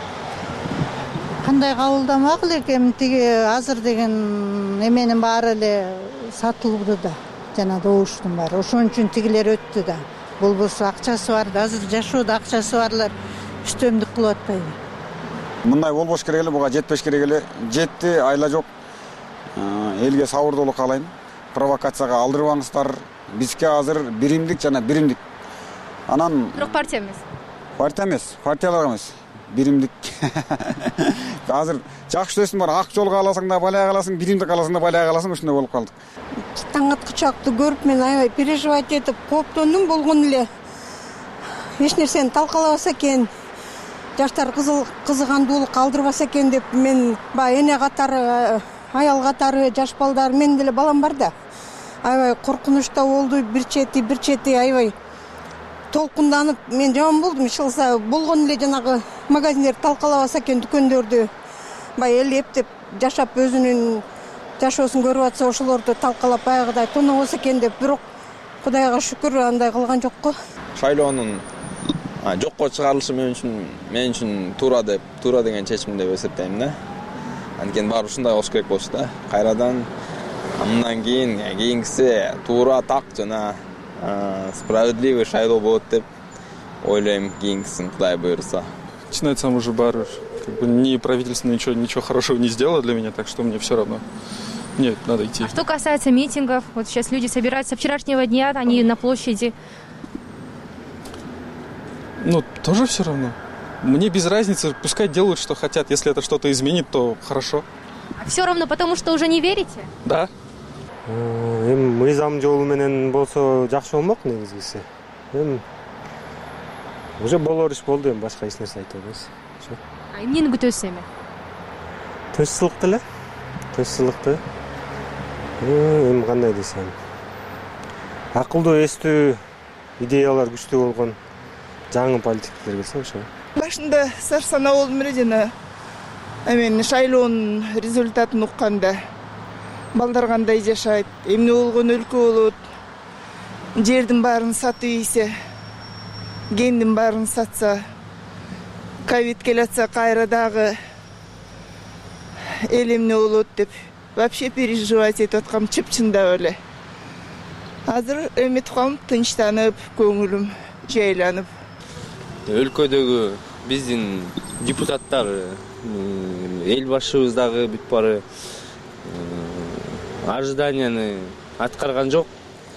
Кандай кабылдамак элекем, тиги азыр деген эменин баары эле сатылды да, жана добуштун баары. Ошон үчүн тигилер өттү да. Болбосо акчасы бар да, азыр жашоодо акчасы барлар үстөмдүк кылып атпайбы? Мындай болбош керек эле, буга жетпеш керек эле. Жетти, айла жок. Элге сабырдуулук каалайм. Провокацияга алдырбаңыздар. Бизге азыр биримдик жана биримдик. Анан бирок партия эмес. Партия эмес, партиялар эмес. Биримдик. Азыр жакшы сөзүм бар, ак жолго аласың да балая каласың, биримдик аласың да балая каласың, ушундай болуп калдык. Таң аткычакты көрүп мен аябай переживать этип кооптондум, болгон эле эч нерсени талкалабаса экен, жаштар кызыгандуулук калтырбаса экен деп мен баягы эне катары, аял катары, жаш балдар, менин деле балам бар да. Аябай коркунучта болду, бир чети аябай толкунданып, мен жаман болдум. Иш кылса болгон эле жанагы магазиндерди талкалабаса экен, дүкөндөрдү баягы элеп деп жашап өзүнүн жашоосун көрүп атса, ошолорду талкалап баягыдай тонобосо экен деп, бирок Кудайга шүкүр андай кылган жокко. Шайлоонун жокко чыгарылышы мен үчүн туура деген чечим деп эсептейм да. Анткени баары ушундай болуш керек болчу да. Кайрадан мындан кийинкиси туура, так жана справедливый шайлоо болот деп ойлойм, кийинкисин Кудай буйруса. Честно айтсам, уже баары ни правительство ничего хорошего не сделало для меня, так что мне все равно. Нет, надо идти. А что касается митингов, вот сейчас люди собираются со вчерашнего дня, они на площади. Ну, тоже все равно. Мне без разницы, пускай делают, что хотят. Если это что-то изменит, то хорошо. А все равно, потому что уже не верите? Да. Мыйзам жолу менен болсо жакшы болмок негизгиси. Уже болор иш болду, башка эч нерсе айта албайбыз. А эмнени күтөсүз эми? Тынччылыкты эле. Тынччылыкты. Эми кандай десем, акылдуу, эстүү идеялар күчтүү болгон жаңы политиктер келсе ошо. Башында сар санаа болдум эле жана эмен шайлоонун результатын укканда балдар кандай жашайт, эмне болгон өлкө болот, жердин баарын сатып ийсе, кендин баарын сатса, ковид келатса кайра дагы эл эмне болот деп вообще переживать этип аткам чып-чындап эле. Азыр эметип калдым, тынчтанып, көңүлүм жайланып. Өлкөдөгү биздин депутаттар, эл башыбыз дагы бүт баары ожиданияны аткарган жок.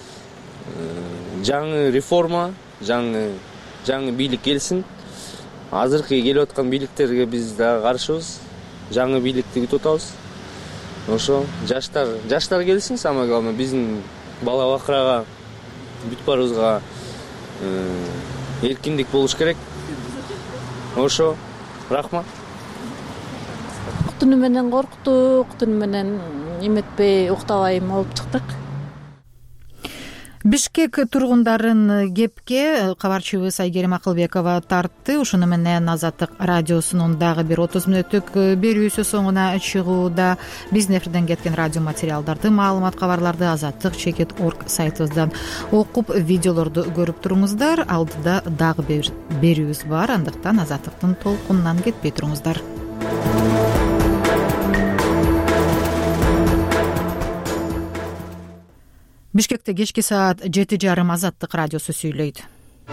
Жаңы реформа, жаңы бийлик келсин. Азыркы келип аткан бийликтерге биз дагы каршыбыз. Жаңы бийликти күтүп атабыз. Ошо жаштар келсин, самое главное биздин бала бакырага бүт баарыбызга эркиндик болуш керек. Ошо, рахмат. түнү менен корктук, түнү менен эметпей уктабай болуп чыктык. Бишкек тургундарын кепке кабарчыбыз Айгерим Акылбекова тартты. Ушуну менен Азаттык радиосунун дагы бир 30 мүнөттүк берүүсү соңуна чыгууда. Биздин эфирден кеткен радио материалдарды, маалымат кабарларды azattik.org сайтыбыздан окуп, видеолорду көрүп туруңуздар. Алдыда дагы бир берүүбүз бар, андыктан Азаттыктын толкунунан кетпей туруңуздар. Бишкекте кечки саат 7:30 Азаттык радиосу сүйлөйт.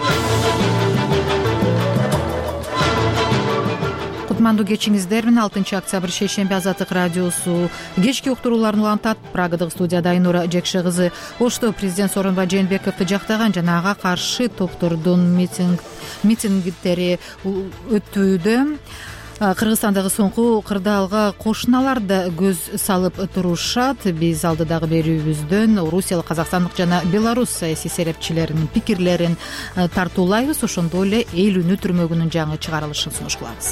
Кутмандуу кечиңиздер менен 6 октябрь шейшемби Азаттык радиосу кечки уктурууларын улантат. Прагадагы студияда Айнура Жекше кызы Ошто президент Сооронбай Жээнбековду жактаган жана ага каршы топтордун митингдери өтүүдө. Кыргызстандагы соңку кырдаалга кошуналар да көз салып турушат. Биз алдыдагы берүүбүздөн орусиялык, казакстандык жана белорус саясий серепчилеринин пикирлерин тартуулайбыз. Ошондой эле эл үнү түрмөгүнүн жаңы чыгарылышын сунуш кылабыз.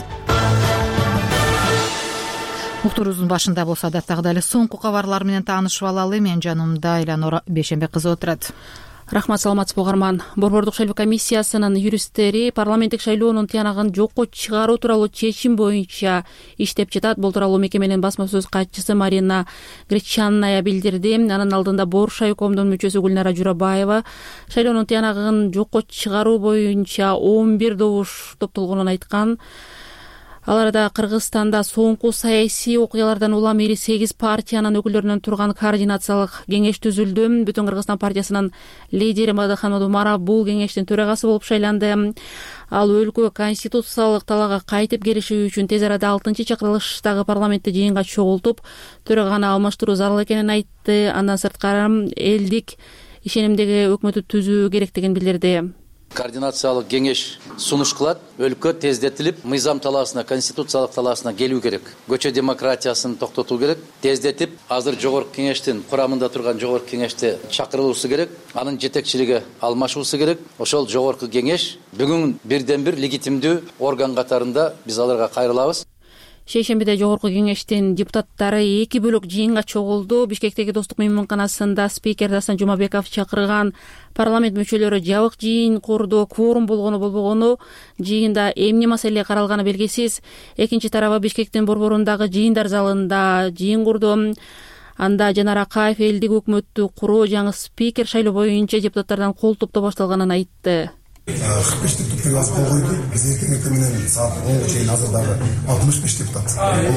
Уктуруубуздун башында болсо адаттагыдай эле соңку кабарлар менен таанышып алалы. Менин жанымда Эланора Бейшенбек кызы отурат. Рахмат, саламатсызбы угарман. Борбордук шайлоо комиссиясынын юристтери парламенттик шайлоонун тыянагын жокко чыгаруу тууралуу чечим боюнча иштеп жатат. Бул тууралуу мекеменин басма сөз катчысы Марина Гречанная билдирди. Анын алдында Борш райкомдун мүчөсү Гүлнара Журабаева шайлоонун тыянагын жокко чыгаруу боюнча 11 добуш топтолгонун айткан. Ал арада Кыргызстанда соңку саясий окуялардан улам 8 партиянын өкүлдөрүнөн турган координациялык кеңеш түзүлдү. Бүтүн Кыргызстан партиясынын лидери Мадыхан Одумаров бул кеңештин төрагасы болуп шайланды. Ал өлкө конституциялык талаага кайтып келиши үчүн тез арада 6-чакырылыштагы парламенттик жыйынга чогултуп, төраганы алмаштыруу зарыл экенин айтты. Андан сырткары элдик ишенимдеги өкмөттү түзүү керектигин билдирди. Координациялык кеңеш сунуш кылат. Өлкө тездетилип, мыйзам талаасына, конституциялык талаасына келүү керек. Көчө демократиясын токтотуу керек. Тездетип, азыр жогорку кеңештин курамында турган жогорку кеңеште чакырылуусу керек. Анын жетекчилиги алмашуусу керек. Ошол жогорку кеңеш бүгүн бирден бир легитимдүү орган катарында биз аларга кайрылабыз. Шейшембиде жогорку кеңештин депутаттары 2 бөлөк жыйынга чогулду. Бишкектеги Достук мейманканасында спикер Дастан Жумабеков чакырган парламент мүчөлөрү жабык жыйын курду. Кворум болгону болбогону, жыйында эмне маселе каралганы белгисиз. Экинчи тарабы Бишкектин борборундагы жыйындар залында жыйын курду. Анда Жанар Акаев элдик өкмөттү куруу жаңы спикер шайлоо боюнча депутаттардан кол топтоо башталганын айтты. 45 депутат аз койду. Биз эртең менен саат 10 чейин азырдагы 65 депутат.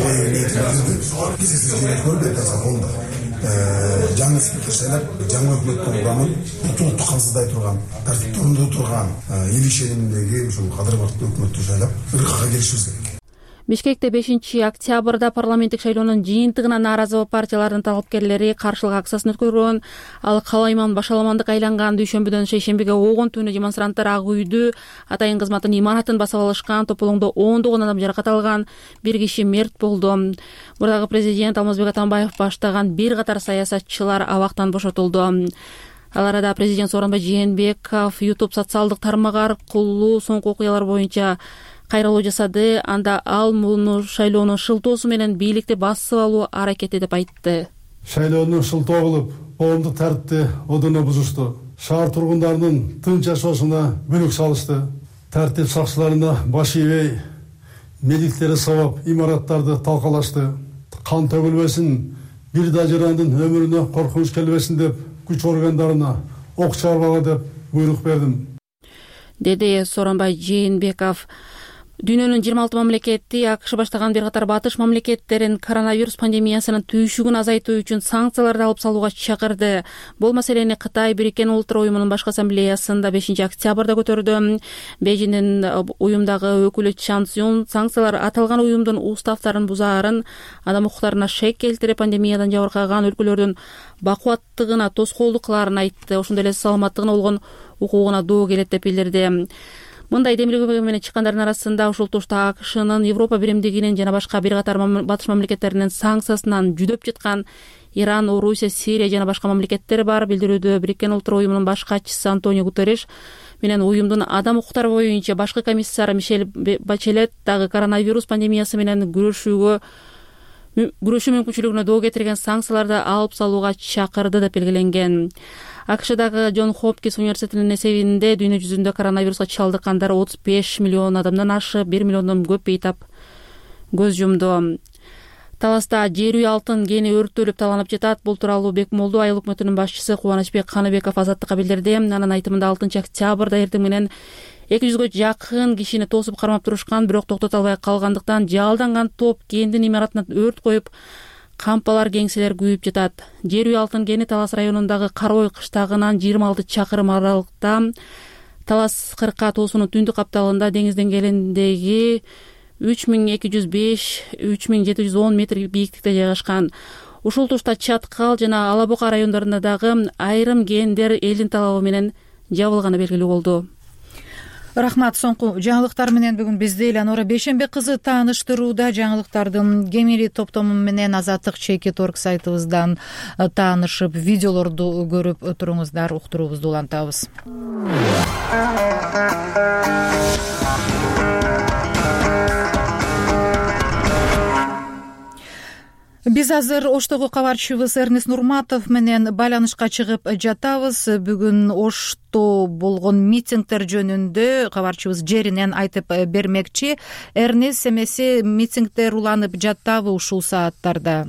Биз көрдүк саат 10-да. Жаңы спикер шайлап, жаңы өкмөттүн курамын улуттук камсыздай турган, тартиптөрүндө турган, эл ишениминдеги ушул кадыр бактуу өкмөттү шайлап, ыркка келишибиз керек. Бишкекте 5 октябрда парламенттик шайлоонун жыйынтыгына нааразы партиялардын талапкерлери каршылык акциясын өткөргөн. Ал калайман башаламандык айланган. Дүйшөмбүдөн шейшембиге огон түнү демонстранттар Ак үйдү, атайын кызматтын имаратын басып алышкан. Тополоңдо 10 адам жаракат алган, 1 киши мерт болду. Мурдагы президент Алмазбек Атамбаев баштаган бир катар саясатчылар абактан бошотулду. Ал арада президент Сооронбай Жээнбеков YouTube социалдык тармак аркылуу соңку окуялар боюнча кайрылуу жасады. Анда ал муну шайлоонун шылтоосу менен бийликти басып алуу аракети деп айтты. Шайлоону шылтоо кылып, коомдук тартипти одоно бузушту. Шаар тургундарынын тынч жашоосуна бүлүк салышты. Тартип сакчыларына баш ийбей, меликтери сабап, имараттарды талкалашты. Кан төгүлбөсүн, бир да жарандын өмүрүнө коркунуч келбесин деп күч органдарына ок чыгарбагы деп буйрук бердим, деди Сооронбай Жээнбеков. Дүйнөнүн 26 мамлекети АКШ баштаган бир катар батыш мамлекеттерин коронавирус пандемиясынын түйшүгүн азайтуу үчүн санкцияларды алып салууга чакырды. Бул маселени Кытай Бириккен Улуттар уюмунун башкы ассамблеясында 5 октябрда көтөрдү. Бейжиңдин уюмдагы өкүлү Чан Цзюн санкциялар аталган уюмдун уставтарын бузаарын, адам укуктарына шек келтирип, пандемиядан жабыркаган өлкөлөрдүн бакубаттыгына тоскоолдук кылаарын айтты. Ошондой эле саламаттыгына болгон укугуна доо келет деп билдирди. Мындай демилгөө менен чыккандардын арасында ушул тушта АКШнын Европа биримдигинин жана башка бир катар батыш мамлекеттеринин санкциясынан жүдөп жаткан Иран, Орусия, Сирия жана башка мамлекеттер бар. Билдирүүдө Бириккен Улуттар уюмунун баш катчысы Антонио Гутерриш менен уюмдун адам укуктары боюнча башкы комиссары Мишель Бачелет дагы коронавирус пандемиясы менен күрөшүүгө күрөшүү мүмкүнчүлүгүнө доо кетирген санкцияларды алып салууга чакырды деп белгиленген. АКШдагы Джон Хопкинс университетинин эсебинде дүйнө жүзүндө коронавируска чалдыккандар 35 миллион адамдан ашып, 1 миллиондон көп бейтап көз жумду. Таласта жер үй алтын кени өрттөлүп таланып жатат. Бул тууралуу Бекмолду айыл өкмөтүнүн башчысы Кубанычбек Каныбеков Азаттыкка билдирди. Анын айтымында 6 октябрда эртең менен 200гө жакын кишини тосуп кармап турушкан, бирок токтото албай калгандыктан жалданган топ кендин имаратына өрт коюп, кампалар, кеңселер күйүп жатат. Жер үй алтын кени Талас районундагы Карой кыштагынан 26 чакырым аралыкта Талас Кырка тоосунун түндүк капталында деңиз деңгээлиндеги 3205-3710 метр бийиктикте жайгашкан. Ушул тушта Чаткал жана Алабука райондорунда дагы айрым кендер элдин талабы менен жабылганы белгилүү болду. Рахмат. Соңку жаңылыктар менен бүгүн бизди Элеонора Бейшенбек кызы тааныштырууда. Жаңылыктардын кемели топтому менен Азаттык Чекит.org сайтыбыздан таанышып, видеолорду көрүп туруңуздар. Уктуруубузду улантабыз. Биз азыр Оштогу кабарчыбыз Эрнест Нурматов менен байланышка чыгып жатабыз. Бүгүн Ошто болгон митингдер жөнүндө кабарчыбыз жеринен айтып бермекчи. Эрнест, эмесе митингдер уланып жатабы ушул сааттарда?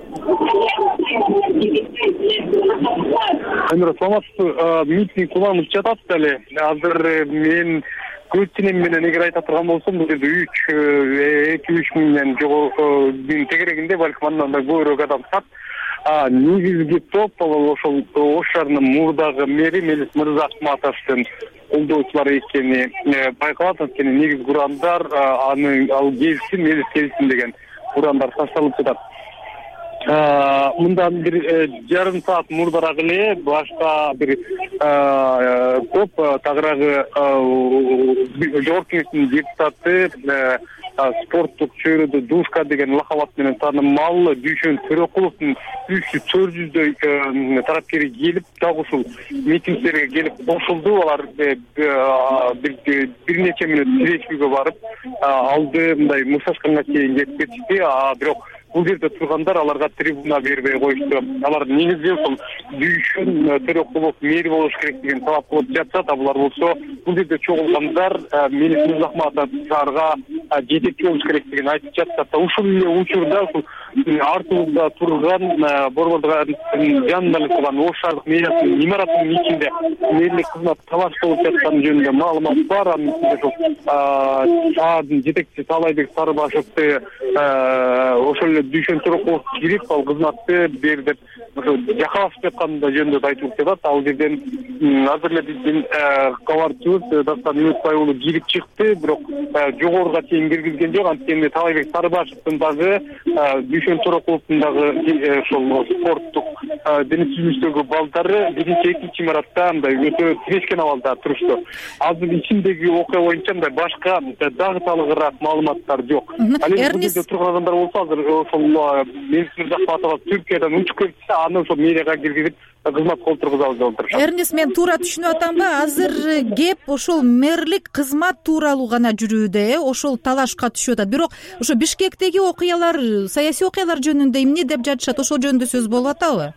Митинг уланып жатат эле. Азыр мен көтүнем менен эгер айта турган болсом, бул жерде 2-3 миңден жогору тегерегинде, балким андан да көбүрөөк адам сат. Негизги топ ошол Ош шаарынын мурдагы мэри Мелис Мырзахматовдун колдоочулары экени байкалат. Анткени негизги урандар ал келсин, Мелис келсин деген урандар ташталып жатат. Мындан бир жарым саат мурдараак эле башка бир топ тагыраагы жогорку кеңештин депутаты, спорттук чөйрөдө Душка деген лакабат менен таанымал Дүйшөн Төрөкуловдун 300-400дөй тарапкери келип, дагы ушул митингдерге келип кошулду. Алар бир нече мүнөт тирешүүгө барып, алды мындай мушташканга чейин жетип кетишти. Бирок бул жерде тургандар аларга трибуна бербей коюшту. Алар негизи ушул Дүйшөн Төрөкулов мэри болуш керек деген талап кылып жатышат. Булар болсо бул жерде чогулгандар Мелис Мырзахматов шаарга жетекчи болуш керек деген айтып жатышат. Ушул эле учурда ушул артыбызда турган борбордук жанында эле турган Ош шаардык мэриясынын имаратынын ичинде мэрлик кызмат талаш болуп жатканы жөнүндө маалымат бар. Анын ичинде ушул шаардын жетекчиси Талайбек Сарыбашевди ошол эле Дүйшөн Төрөкулов кирип, ал кызматты бер деп жакалашып жатканы да жөнүндө айтылып жатат. Ал жерден азыр эле биздин кабарчыбыз Дастан Үмүтбай уулу кирип чыкты, бирок жогоруга чейин киргизген жок. Анткени Талайбек Сарыбашевдин дагы Дүйшөн Төрөкуловдун дагы ошол спорттук дене түзүлүштөгү балдары биринчи, экинчи имаратта мындай өтө тирешкен абалда турушту. Азыр ичиндеги окуя боюнча мындай башка дагы талыгыраак маалыматтар жок. Ал эми бул жерде турган адамдар болсо азыр ошол Мелис Мырзахматова Түркиядан учуп келсе, аны ошол мэрияга киргизип кызмат кылып тургузабыз деп отурушат. Эрнест, мен туура түшүнүп атамбы? Азыр кеп ошол мэрлик кызмат тууралуу гана жүрүүдө, ошол талашка түшүп атат. Бирок ошо Бишкектеги окуялар, саясий окуялар жөнүндө эмне деп жатышат? Ошол жөнүндө сөз болуп атабы?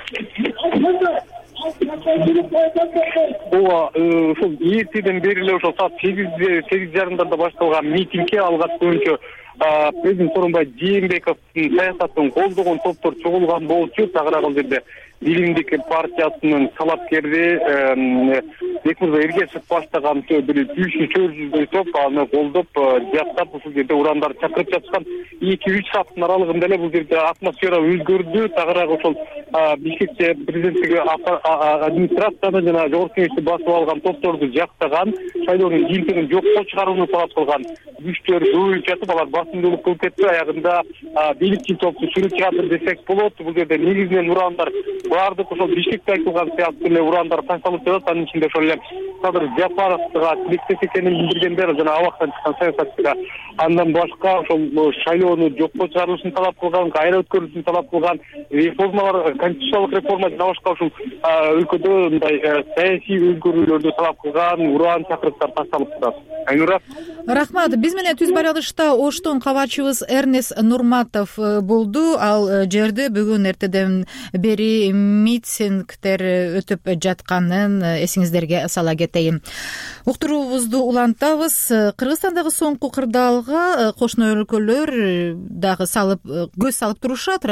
Ооба, ошол эртеден бери эле ошол саат 8:30 башталган митингге алгачкы боюнча президент Сооронбай Жээнбековдун саясатын колдогон топтор чогулган болчу. Тагыраак ал жерде Билимдик партиясынын талапкери Бекмырза Эргешев баштаган бир 300-400дөй топ аны колдоп, жактап ушул жерде урандар чакырып жатышкан. 2-3 сааттын аралыгында эле бул жерде атмосфера өзгөрдү. Тагыраак ошол Бишкекте президенттиги администрацияны жана жогорку кеңешти басып алган топторду жактаган, шайлоонун жыйынтыгын жокко чыгарууну талап кылган күчтөр көбөйүп жатып, алар басымдуулук кылып кетти. Аягында бийликчил топту сүрүп чыгарды десек болот. Бул жерде негизинен урандар баардык ошол Бишкекте айтылган сыяктуу эле урандар ташталып жатат. Анын ичинде ошол эле Садыр Жапаровго тилектеш экенин билдиргендер жана абактан чыккан саясатчылар. Андан башка ошол шайлоону жокко чыгарылышын талап кылган, кайра өткөрүлүшүн талап кылган, реформалар, конституциялык реформа жана башка ушул өлкөдө мындай саясий өзгөрүүлөрдү талап кылган уран чакырыктар ташталып жатат. Айнура. Рахмат. Биз менен түз байланышта Оштон кабарчыбыз Эрнест Нурматов болду. Ал жерде бүгүн эртеден бери митингдер өтүп жатканын эсиңиздерге сала кетейин. Уктуруубузду улантабыз. Кыргызстандагы соңку кырдаалга кошуна өлкөлөр дагы көз салып турушат.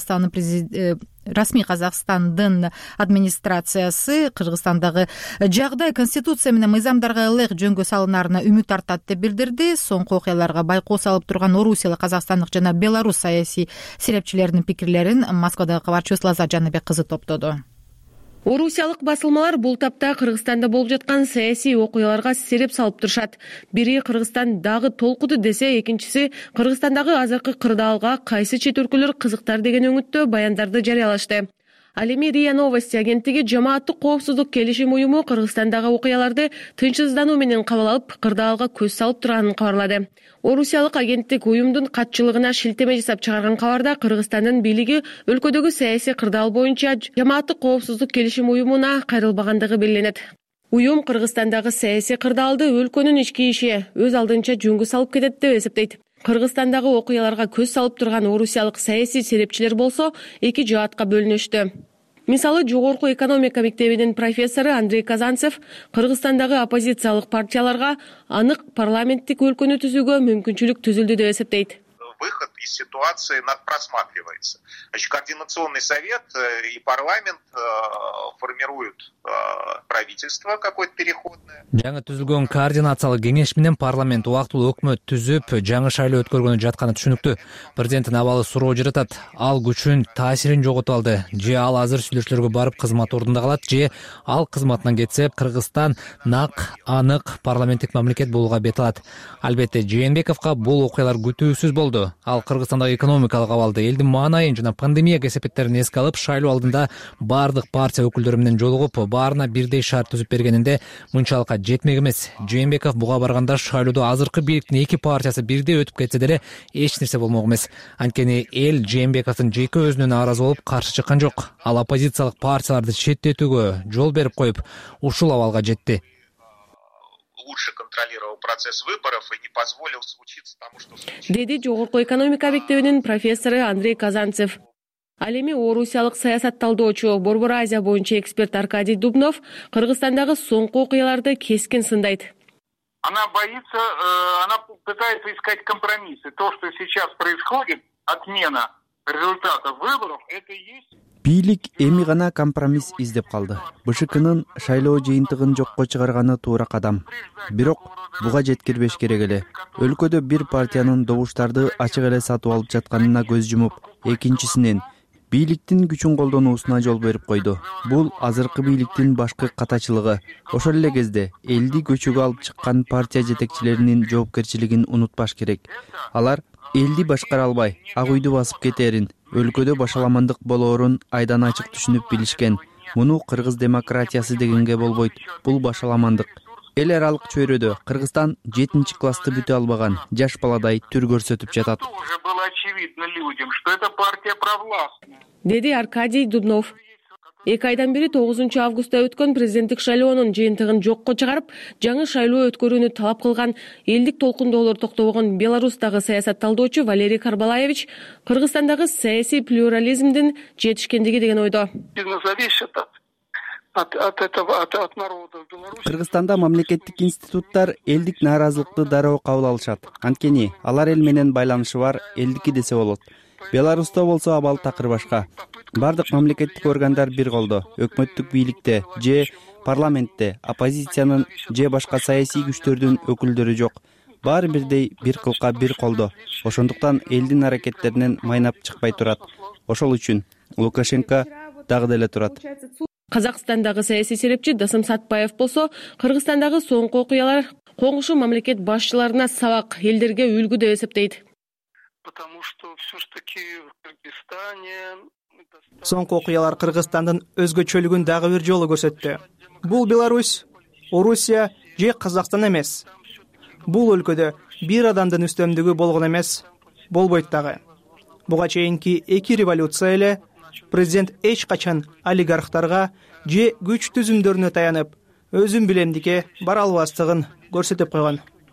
Расмий Казакстандын администрациясы Кыргызстандагы жагдай конституция менен мыйзамдарга ылайык жөнгө салынаарына үмүт артат деп билдирди. Соңку окуяларга байкоо салып турган орусиялык, казакстандык жана белорус саясий серепчилеринин пикирлерин Москвадагы кабарчыбыз Лаза Жаныбек кызы топтоду. Орусиялык басылмалар бул тапта Кыргызстанда болуп жаткан саясий окуяларга сереп салып турушат. Бири Кыргызстан дагы толкуду десе, экинчиси Кыргызстандагы азыркы кырдаалга кайсы чет өлкөлөр кызыктар деген өңүттө баяндарды жарыялашты. Ал эми РИА Новости агенттиги жамааттык коопсуздук келишим уюму Кыргызстандагы окуяларды тынчсыздануу менен кабыл алып, кырдаалга көз салып турганын кабарлады. Орусиялык агенттик уюмдун катчылыгына шилтеме жасап чыгарган кабарда Кыргызстандын бийлиги өлкөдөгү саясий кырдаал боюнча жамааттык коопсуздук келишим уюмуна кайрылбагандыгы белгиленет. Уюм Кыргызстандагы саясий кырдаалды өлкөнүн ички иши өз алдынча жөнгө салып кетет деп эсептейт. Кыргызстандагы окуяларга көз салып турган орусиялык саясий серепчилер болсо эки жаатка бөлүнүштү. Мисалы, Жогорку экономика мектебинин профессору Андрей Казанцев Кыргызстандагы оппозициялык партияларга анык парламенттик өлкөнү түзүүгө мүмкүнчүлүк түзүлдү деп эсептейт. Выход из ситуации просматривается. Значит, Координационный совет и парламент формируют правительство какое-то переходное. Жаңы түзүлгөн координациялык кеңеш менен парламент убактылуу өкмөт түзүп, жаңы шайлоо өткөргөнү жатканы түшүнүктүү. Президенттин абалы суроо жаратат. Ал күчүн, таасирин жоготуп алды. Же ал азыр сүйлөшүүлөргө барып кызмат ордунда калат, же ал кызматынан кетсе, Кыргызстан анык парламенттик мамлекет болууга бет алат. Албетте, Жээнбековго бул окуялар күтүүсүз болду. Ал Кыргызстандагы экономикалык абалды, элдин маанайын жана пандемия кесепеттерин эске алып, шайлоо алдында бардык партия өкүлдөрү менен жолугуп, баарына бирдей шарт түзүп бергенинде мынчалыкка жетмек эмес. Жээнбеков буга барганда шайлоодо азыркы бийликтин эки партиясы бирдей өтүп кетсе деле эч нерсе болмок эмес. Анткени эл Жээнбековдун жеке өзүнө нааразы болуп каршы чыккан жок. Ал оппозициялык партияларды четтетүүгө жол берип коюп, ушул абалга жетти. Лучше контролировал процесс выборов и не позволил случиться тому, что случилось. Деди Жогорку экономика мектебинин профессору Андрей Казанцев. Ал эми орусиялык саясатталдоочу, Борбор Азия боюнча эксперт Аркадий Дубнов Кыргызстандагы соңку окуяларды кескин сындайт. Она боится, она пытается искать компромиссы. То, что сейчас происходит, отмена результатов выборов, это и есть. Бийлик эми гана компромисс издеп калды. БШКнын шайлоо жыйынтыгын жокко чыгарганы туура кадам. Бирок буга жеткирбеш керек эле. Өлкөдө бир партиянын добуштарды ачык эле сатып алып жатканына көз жумуп, экинчисинен бийликтин күчүн колдонуусуна жол берип койду. Бул азыркы бийликтин башкы катачылыгы. Ошол эле кезде элди көчөгө алып чыккан партия жетекчилеринин жоопкерчилигин унутпаш керек. Алар элди башкара албай, ак үйдү басып кетерин, өлкөдө башаламандык болоорун айдан ачык түшүнүп билишкен. Муну кыргыз демократиясы дегенге болбойт. Бул башаламандык. Эл аралык чөйрөдө Кыргызстан 7-чи классты бүтө албаган жаш баладай түр көрсөтүп жатат. Уже было очевидно людям, что это партия провластная. Деди Аркадий Дубнов. 2 айдан бери 9 августта өткөн президенттик шайлоонун жыйынтыгын жокко чыгарып, жаңы шайлоо өткөрүүнү талап кылган элдик толкундоолор токтобогон Беларустагы саясатталдоочу Валерий Карбалаевич Кыргызстандагы саясий плюрализмдин жетишкендиги деген ойдо. От народа в Беларуси. Кыргызстанда мамлекеттик институттар элдик нааразылыкты дароо кабыл алышат. Анткени алар эл менен байланышы бар, элдики десе болот. Беларуста болсо абал такыр башка. Бардык мамлекеттик органдар бир колдо, өкмөттүк бийликте же парламентте, оппозициянын же башка саясий күчтөрдүн өкүлдөрү жок. Баары бирдей бир кылка бир колдо. Ошондуктан элдин аракеттеринен майнап чыкпай турат. Ошол үчүн Лукашенко дагы деле турат. Казакстандагы саясий серепчи Дасым Сатпаев болсо, Кыргызстандагы соңку окуялар коңшу мамлекет башчыларына сабак, элдерге үлгү деп эсептейт. Потому что все-таки в Кыргызстане соңку окуялар Кыргызстандын өзгөчөлүгүн дагы бир жолу көрсөттү. Бул Беларусь, Орусия же Казакстан эмес. Бул өлкөдө бир адамдын үстөмдүгү болгон эмес, болбойт дагы. Буга чейинки 2 революция эле президент эч качан олигархтарга же күч түзүмдөрүнө таянып, өзүн билемдикке бара албастыгын көрсөтүп койгон.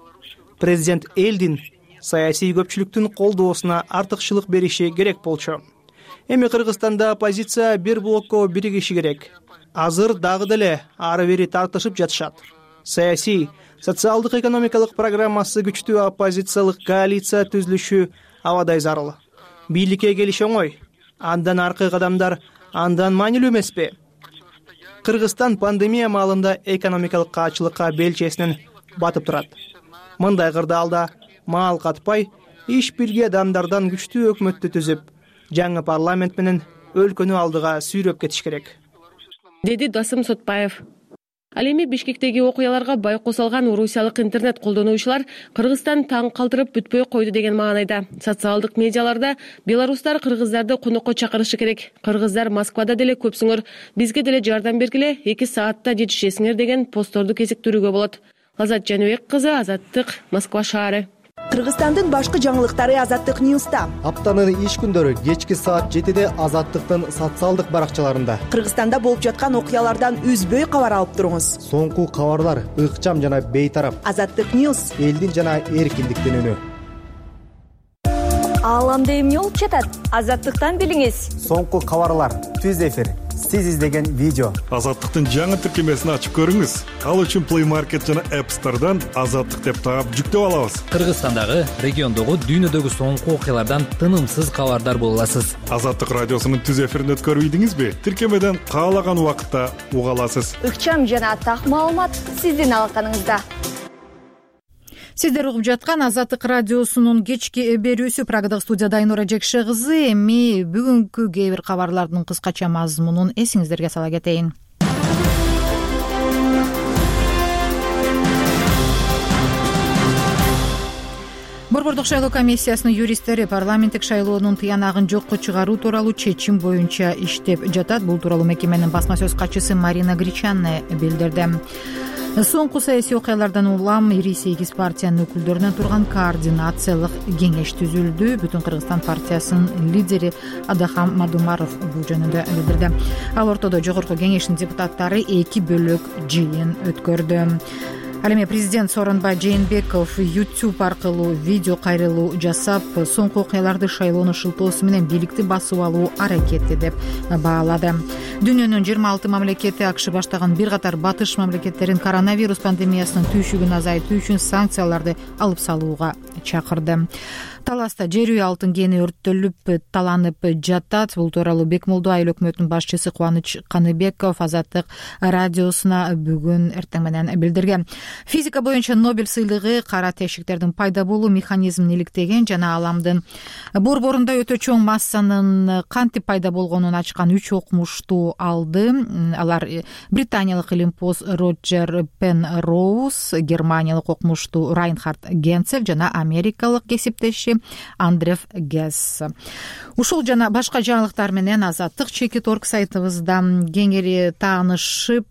президент элдин саясий көпчүлүктүн колдоосуна артыкчылык бериши керек болчу. Эми Кыргызстанда оппозиция бир блокко биригиши керек. Азыр дагы деле ары бери тартышып жатышат. Саясий, социалдык экономикалык программасы күчтүү оппозициялык коалиция түзүлүшү абадай зарыл. Бийликке келиш оңой. Андан аркы кадамдар андан маанилүү эмеспи? Кыргызстан пандемия маалында экономикалык каачылыкка белчесинен батып турат. Мындай кырдаалда маал катпай, иш бирге адамдардан күчтүү өкмөттү түзүп, жаңы парламент менен өлкөнү алдыга сүйрөп кетиш керек, деди Дасым Сотбаев. Ал эми Бишкектеги окуяларга байкоо салган орусиялык интернет колдонуучулар Кыргызстан таң калтырып бүтпөй койду деген маанайда. Социалдык медиаларда белорустар кыргыздарды конокко чакырышы керек. Кыргыздар Москвада деле көпсүңөр, бизге деле жардам бергиле, 2 саатта жетишесиңер деген постторду кезиктирүүгө болот. Азат Жаныбек кызы, Азаттык, Москва шаары. Кыргызстандын башкы жаңылыктары Азаттык Ньюста. Аптанын иш күндөрү кечки саат 7-де Азаттыктын социалдык баракчаларында. Кыргызстанда болуп жаткан окуялардан үзбөй кабар алып туруңуз. Соңку кабарлар ыкчам жана бейтарап. Азаттык Ньюс, элдин жана эркиндиктин үнү. Ааламда эмне болуп жатат? Азаттыктан билиңиз. Соңку кабарлар, түз эфир, сиз издеген видео. Азаттыктын жаңы тиркемесин ачып көрүңүз. Ал үчүн Play Market жана App Store'дан Азаттык деп таап жүктөп алабыз. Кыргызстандагы, региондогу, дүйнөдөгү соңку окуялардан тынымсыз кабардар боло аласыз. Азаттык радиосунун түз эфирин өткөрүп ийдиңизби? Тиркемеден каалаган убакытта уга аласыз. Ыкчам жана так маалымат сиздин алаканыңызда. Сиздер угуп жаткан Азаттык радиосунун кечки берүүсү. Прагадагы студияда Айнура Жекше кызы. Эми бүгүнкү кээ бир кабарлардын кыскача мазмунун эсиңиздерге сала кетейин. Борбордук шайлоо комиссиясынын юристтери парламенттик шайлоонун тыянагын жокко чыгаруу тууралуу чечим боюнча иштеп жатат. Бул тууралуу мекеменин басма сөз катчысы Марина Гречанне билдирди. Соңку саясий окуялардан улам ири 8 партиянын өкүлдөрүнөн турган координациялык кеңеш түзүлдү. Бүтүн Кыргызстан партиясынын лидери Адахам Мадумаров бул жөнүндө билдирди. Ал ортодо жогорку кеңештин депутаттары 2 бөлөк жыйын өткөрдү. Ал эми президент Сооронбай Жээнбеков YouTube аркылуу видео кайрылуу жасап, соңку окуяларды шайлоону шылтоосу менен бийликти басып алуу аракети деп баалады. Дүйнөнүн 26 мамлекети АКШ баштаган бир катар батыш мамлекеттерин коронавирус пандемиясынын түйшүгүн азайтуу үчүн санкцияларды алып салууга чакырды. Таласта жер үй алтын кени өрттөлүп таланып жатат. Бул тууралуу Бекмолду айыл өкмөтүнүн башчысы Кубаныч Каныбеков Азаттык радиосуна бүгүн эртең менен билдирген. Физика боюнча Нобель сыйлыгы кара тешиктердин пайда болуу механизмин иликтеген жана аламдын борборунда өтө чоң массанын кантип пайда болгонун ачкан 3 окумушту алды. Алар британиялык илимпоз Роджер Пенроуз, германиялык окумушту Райнхард Генцель жана америкалык кесиптеши Андреф Гесс. Ушул жана башка жаңылыктар менен Азаттык Чекит.орг сайтыбыздан кеңири таанышып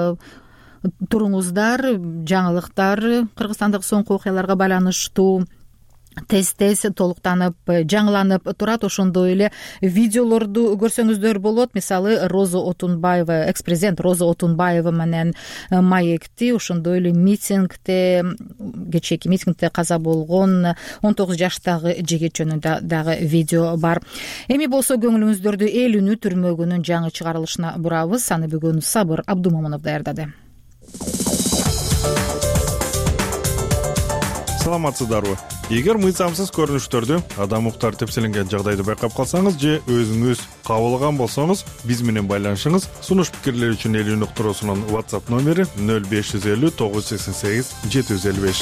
туруңуздар. Жаңылыктар Кыргызстандагы соңку окуяларга байланыштуу тез толуктанып жаңыланып турат. Ошондой эле видеолорду көрсөңүздөр болот. Мисалы Роза Отунбаева, экс-президент Роза Отунбаева менен маекти. Ошондой эле митингде, кечээки митингде каза болгон 19 жаштагы жигит жөнүндө дагы видео бар. Эми болсо көңүлүңүздөрдү эл үнү түрмөгүнүн жаңы чыгарылышына бурабыз. Аны бүгүн Сабыр Абдумомунов даярдады. Саламатсыздарбы? Эгер мыйзамсыз көрүнүштөрдү, адам укуктары тепселенген жагдайды байкап калсаңыз же өзүңүз кабылган болсоңуз, биз менен байланышыңыз. Сунуш пикирлер үчүн эл үнү уктуруусунун WhatsApp номери 0550 988 755.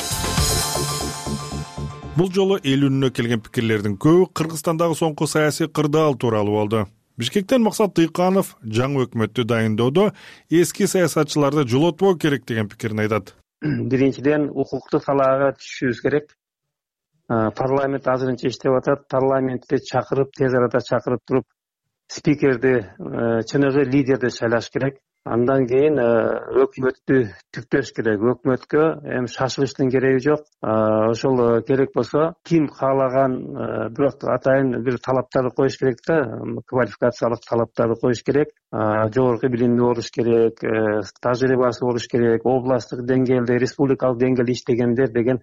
Бул жолу эл үнүнө келген пикирлердин көбү Кыргызстандагы соңку саясий кырдаал тууралуу болду. Бишкектен Максат Тыйканов жаңы өкмөттү дайындоодо эски саясатчыларды жолотпоо керек деген пикирин айтат. Биринчиден укуктук салаага түшүшүбүз керек. Парламент азырынча иштеп атат. Парламентти чакырып, тез арада чакырып туруп, спикерди, чыныгы лидерди шайлаш керек. Андан кийин өкмөттү түптөш керек. Өкмөткө эми шашылыштын кереги жок. Ошол керек болсо, ким каалаган, бирок атайын бир талаптарды коюш керек да, квалификациялык талаптарды коюш керек. Жогорку билимдүү болуш керек, тажрыйбасы болуш керек, областтык деңгээлде, республикалык деңгээлде иштегендер деген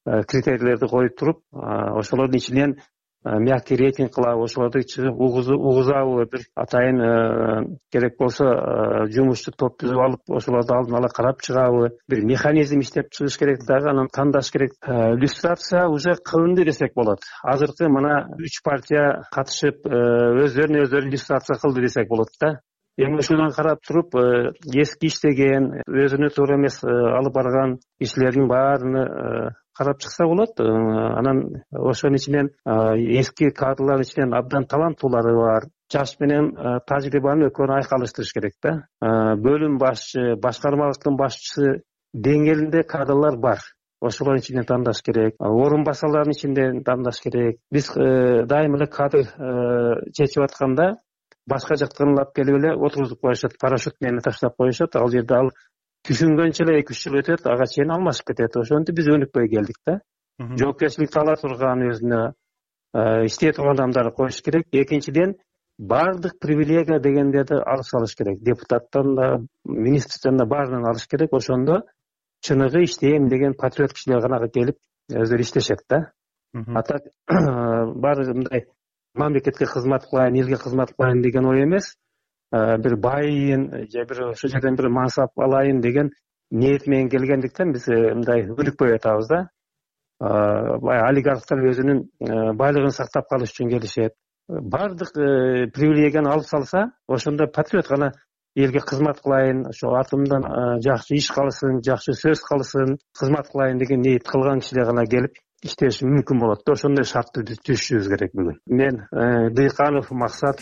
критерийлерди коюп туруп ошолордун ичинен мягкий рейтинг кылабы, ошолорду угузабы, бир атайын керек болсо жумушчу топ түзүп алып ошолорду алдын ала карап чыгабы, бир механизм иштеп чыгыш керек дагы, анан тандаш керек. Иллюстрация уже кылынды десек болот. Азыркы мына 3 партия катышып өздөрүнө өздөрү иллюстрация кылды десек болот да. Эми ушудан карап туруп эски иштеген, өзүнө туура эмес алып барган иштердин баарыны карап чыкса болот. Анан ошонун ичинен эски кадрлардын ичинен абдан таланттуулары бар, жаш менен тажрыйбанын экөөнү айкалыштырыш керек да. Бөлүм башчы, башкармалыктын башчысы деңгээлинде кадрлар бар. Ошолордун ичинен тандаш керек. Орун басарлардын ичинен тандаш керек. Биз дайыма эле кадр чечип атканда башка жактан алып келип эле отургузуп коюшат, парашют менен таштап коюшат. Ал жерде ал түшүнгөнчө эле 2-3 жыл өтөт, ага чейин алмашып кетет. Ошентип биз өнүкпөй келдик да. Жоопкерчиликти ала турган, өзүнө иштей турган адамдарды коюш керек. Экинчиден, баардык привилегия дегендерди алып салыш керек. Депутаттан да, министрден да баарынан алыш керек. Ошондо чыныгы иштейм деген патриот кишилер гана келип өздөрү иштешет да. А так баары мындай мамлекетке кызмат кылайын, элге кызмат кылайын деген ой эмес. Бир байыйын же бир ошол жерден бир мансап алайын деген ниет менен келгендиктен биз мындай өнүкпөй атабыз да. Баягы олигархтар өзүнүн байлыгын сактап калыш үчүн келишет. Баардык привилегияны алып салса, ошондо патриот гана элге кызмат кылайын, ошо артымдан жакшы иш калсын, жакшы сөз калсын, кызмат кылайын деген ниет кылган кишилер гана келип иштеши мүмкүн болот да. Ошондой шартты түзүшүбүз керек бүгүн. Мен Дыйканов Максат.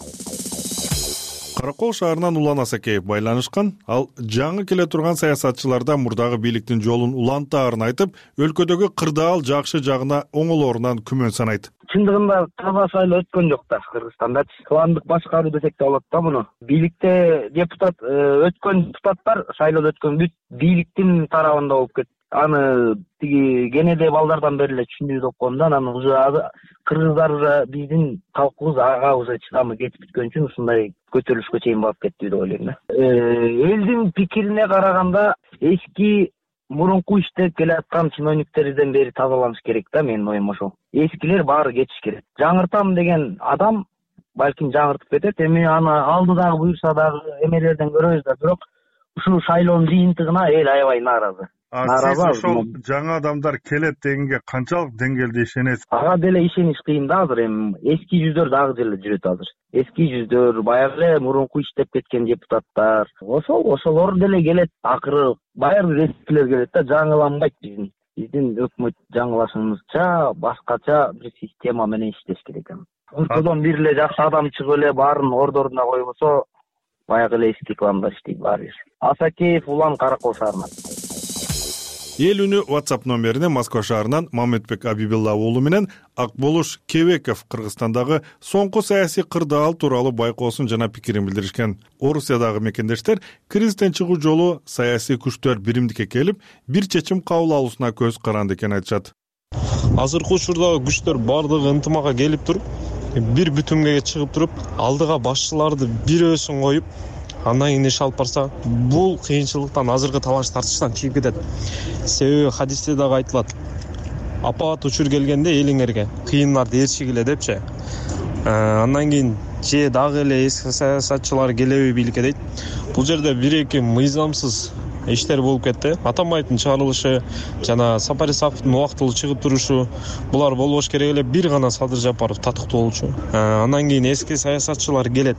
Каракол шаарынан Улан Асакеев байланышкан. Ал жаңы келе турган саясатчыларда мурдагы бийликтин жолун улантаарын айтып, өлкөдөгү кырдаал жакшы жагына оңолорунан күмөн санайт. Чындыгында таза шайлоо өткөн жок да Кыргызстанда. Кландык башкаруу десек да болот да муну. Бийликте депутат өткөн депутаттар шайлоодо өткөн бүт бийликтин тарабында болуп кетти. Аны тиги кенеде балдардан бери эле түшүндүрүп окуганда, анан уже кыргыздар уже биздин калкыбыз ага уже чыдамы кетип бүткөн үчүн ушундай көтөрүлүшкө чейин барып кетти деп ойлойм да. Элдин пикирине караганда эски мурунку иштеп келе аткан чиновниктерден бери тазаланыш керек да, менин оюм ошол. Эскилер баары кетиш керек. Жаңыртам деген адам балким жаңыртып кетет. Эми аны алдыдагы буюрса дагы эмелерден көрөбүз да, бирок ушул шайлоонун жыйынтыгына эл аябай нааразы. Сиз ошол жаңы адамдар келет дегенге канчалык деңгээлде ишенесиз? Ага деле ишениш кыйын да азыр. Эми эски жүздөр дагы деле жүрөт азыр. Эски жүздөр, баягы эле мурунку иштеп кеткен депутаттар, ошолор деле келет. Акыры баягы эскилер келет да, жаңыланбайт биздин өкмөт жаңылашымызча башкача бир система менен иштеш керек. Өлкөдөн бир эле жакшы адам чыгып эле баарын ордоруна койбосо, баягы эле эски кландар иштейт баары. Асакеев Улан, Каракол шаарынан. Эл үнү WhatsApp номерине Москва шаарынан Мамедбек Абибилла уулу менен Акболуш Кебеков Кыргызстандагы соңку саясий кырдаал тууралуу байкоосун жана пикирин билдиришкен. Орусиядагы мекендештер кризистен чыгуу жолу саясий күчтөр биримдикке келип, бир чечим кабыл алуусуна көз каранды экенин айтышат. Азыркы учурдагы күчтөр бардыгы ынтымакка келип туруп, бир бүтүнгө чыгып туруп, алдыга башчыларды бирөөсүн коюп, андан кийин иш алып барса, бул кыйынчылыктан, азыркы талаш тартыштан чыгып кетет. Себеби хадисте дагы айтылат. Апаат учур келгенде элиңерге кыйыннарды ээрчигиле депчи. Андан кийин же дагы эле эски саясатчылар келеби бийликке дейт. Бул жерде бир-эки мыйзамсыз иштер болуп кетти. Атамбаевдин чыгарылышы жана Сапар Исаковдун убактылуу чыгып турушу, булар болбош керек эле, бир гана Садыр Жапаров татыктуу болчу. Андан кийин эски саясатчылар келет.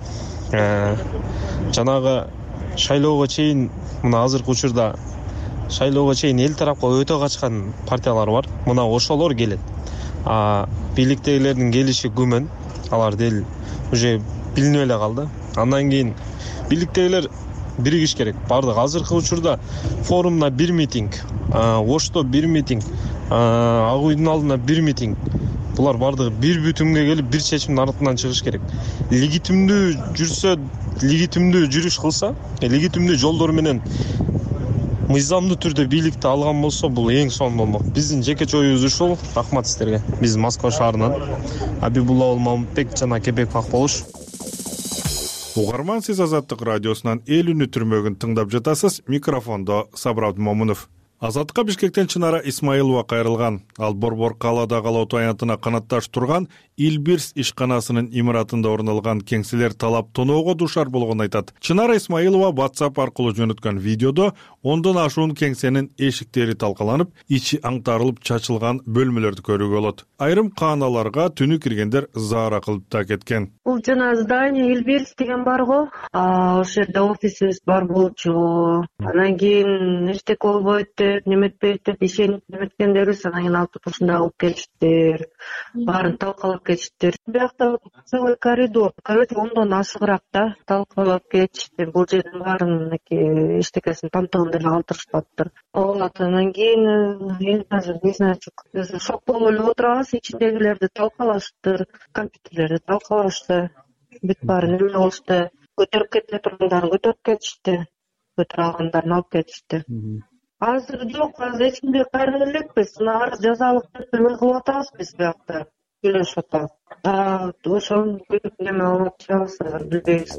Жанагы шайлоого чейин, мына азыркы учурда шайлоого чейин эл тарапка өтө качкан партиялар бар. Мына ошолор келет. Бийликтегилердин келиши күмөн. Алар дел уже билинип эле калды. Андан кийин бийликтегилер биригиш керек. Бардык азыркы учурда форумда бир митинг, Ошто бир митинг, Ак үйдүн алдына бир митинг. Булар бардыгы бир бүтүнгө келип, бир чечимдин артынан чыгыш керек. Легитимдүү жүрсө, легитимдүү жүрүш кылса, легитимдүү жолдор менен мыйзамдуу түрдө бийликти алган болсо, бул эң сонун болмок. Биздин жеке оюбуз ушул. Рахмат сиздерге. Биз Москва шаарынан Абибулла Мамедбек жана Кебеков Акболуш. Угарман, сиз Азаттык радиосунан эл үнү түрмөгүн тыңдап жатасыз. Микрофондо Сабыр Абдымомунов. Азаттыкка Бишкектен Чынара Исмаилова кайрылган. Ал Борбор каалада калуу таянтына канатташ турган Илбирс ишканасынын имаратында орун алган кеңселер талап тоноого дуушар болгонун айтат. Чынара Исмаилова WhatsApp аркылуу жөнөткөн видеодо ондон ашуун кеңсенин эшиктери талкаланып, ичи аңтарылып чачылган бөлмөлөрдү көрүүгө болот. Айрым кааналарга түнү киргендер заара кылып да кеткен. Бул жана здание Илбирс деген барго, ошол жерде офисибиз бар болчу. Анан кийин эчтеке болбойт деп, неметпейт деп ишенип неметкендерибиз анан кийин алып ушунда алып келиштир. Баарын талкалап кетиштир. Биякта целый коридор, ондон ашыгыраак да талкалап кетиштир. Бул жердин баарын эчтекесин тамтыгын деле калтырышпаптыр. Болот. Анан кийин даже не знаю, шок болуп эле отурабыз, ичиндегилерди талкалаштыр, компьютерлерди талкалашты. Бүт баарын эме кылышты. Көтөрүп кете тургандарын көтөрүп кетишти. Көтөрө алгандарын алып кетишти. Азыр жок, азыр эч кимге кайрыла элекпиз. Арыз жазалык деп эме кылып атабыз биз биякта. Сүйлөшүп атабыз. Ошону неме кылып атабыз, билбейбиз.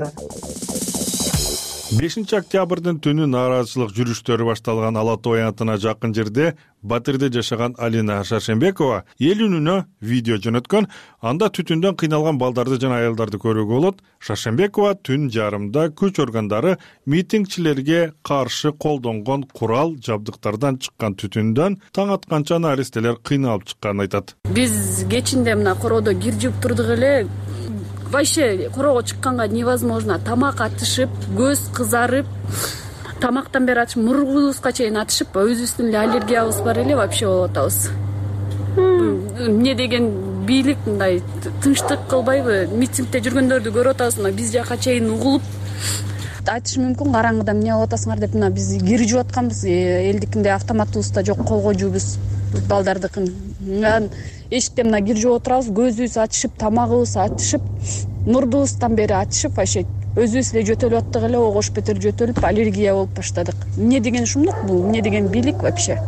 5 октябрдын түнү нааразычылык жүрүштөрү башталган Ала Тоо аянтына жакын жерде Батырде жашаган Алина Шаршенбекова эл үнүнө видео жөнөткөн. Анда түтүндөн кыйналган балдарды жана аялдарды көрүүгө болот. Шаршенбекова түн жарымда күч органдары митингчилерге каршы колдонгон курал жабдыктардан чыккан түтүндөн таң атканча наристелер кыйналып чыкканын айтат. Биз кечинде мына короодо кир жууп турдук эле. Вообще короого чыкканга невозможно. Тамак атышып, көз кызарып, тамактан бери атышып, мургубузга чейин атышып, өзүбүздүн эле аллергиябыз бар эле, вообще болуп атабыз. Эмне деген бийлик мындай тынчтык кылбайбы? Митингде жүргөндөрдү көрүп атабыз, мына биз жака чейин угулуп айтышы мүмкүн, караңгыда эмне кылып атасыңар деп, мына биз кир жууп атканбыз, элдикинде автоматыбыз да жок, колго жуубуз балдардыкын. Эшикте мына кир жууп отурабыз, көзүбүз ачышып, тамагыбыз ачышып, мурдубуздан бери ачышып, вообще өзүбүз эле жөтөлүп аттык эле, огош бетер жөтөлүп, аллергия болуп баштадык. Эмне деген шумдук бул? Эмне деген бийлик вообще?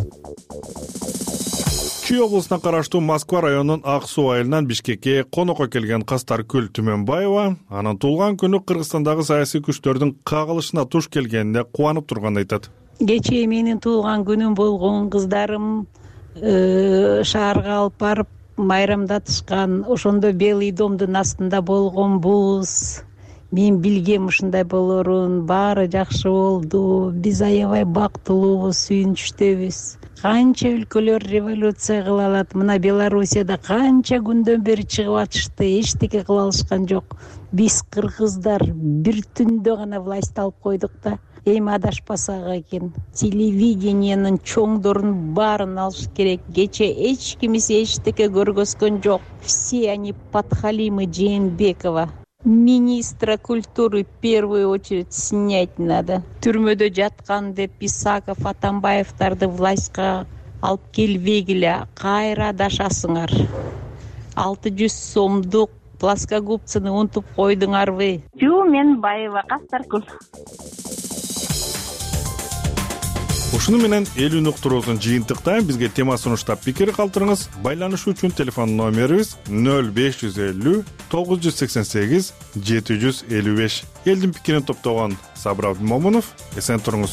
Чүй облусуна караштуу Москва районунун Ак Суу айылынан Бишкекке конокко келген Кастаркүл Түмөнбаева анын туулган күнү Кыргызстандагы саясий күчтөрдүн кагылышына туш келгенине кубанып турганын айтат. Кечээ менин туулган күнүм болгон, кыздарым шаарга алып барып майрамдатышкан. Ошондо Белый домдун астында болгонбуз. Мен билгем ушундай болорун, баары жакшы болду. Биз аябай бактылуубуз, сүйүнүчтөбүз. Канча өлкөлөр революция кыла алат. Мына Белоруссияда канча күндөн бери чыгып атышты, эчтеке кыла алышкан жок. Биз кыргыздар бир түндө гана власть алып койдук да. Эми адашпасак экен. Телевидениянын чоңдорун баарын алыш керек. Кече эч кимиз эчтеке көргөзгөн жок. Все они подхалимы Жээнбекова. Министра культуры в первую очередь снять надо. Түрмөдө жаткан деп Исаков, Атамбаевдарды властька алып келбегиле, кайра адашасыңар. 600 сомдук плоскогубцаны унутуп койдуңарбы? Түмөнбаева, Кастаркүл. Ушуну менен эл үнү уктуруусун жыйынтыктайм. Бизге тема сунуштап пикир калтырыңыз. Байланыш үчүн телефон номерибиз 0550 988 755. Элдин пикирин топтогон Сабыр Абдымомунов. Эсен туруңуз.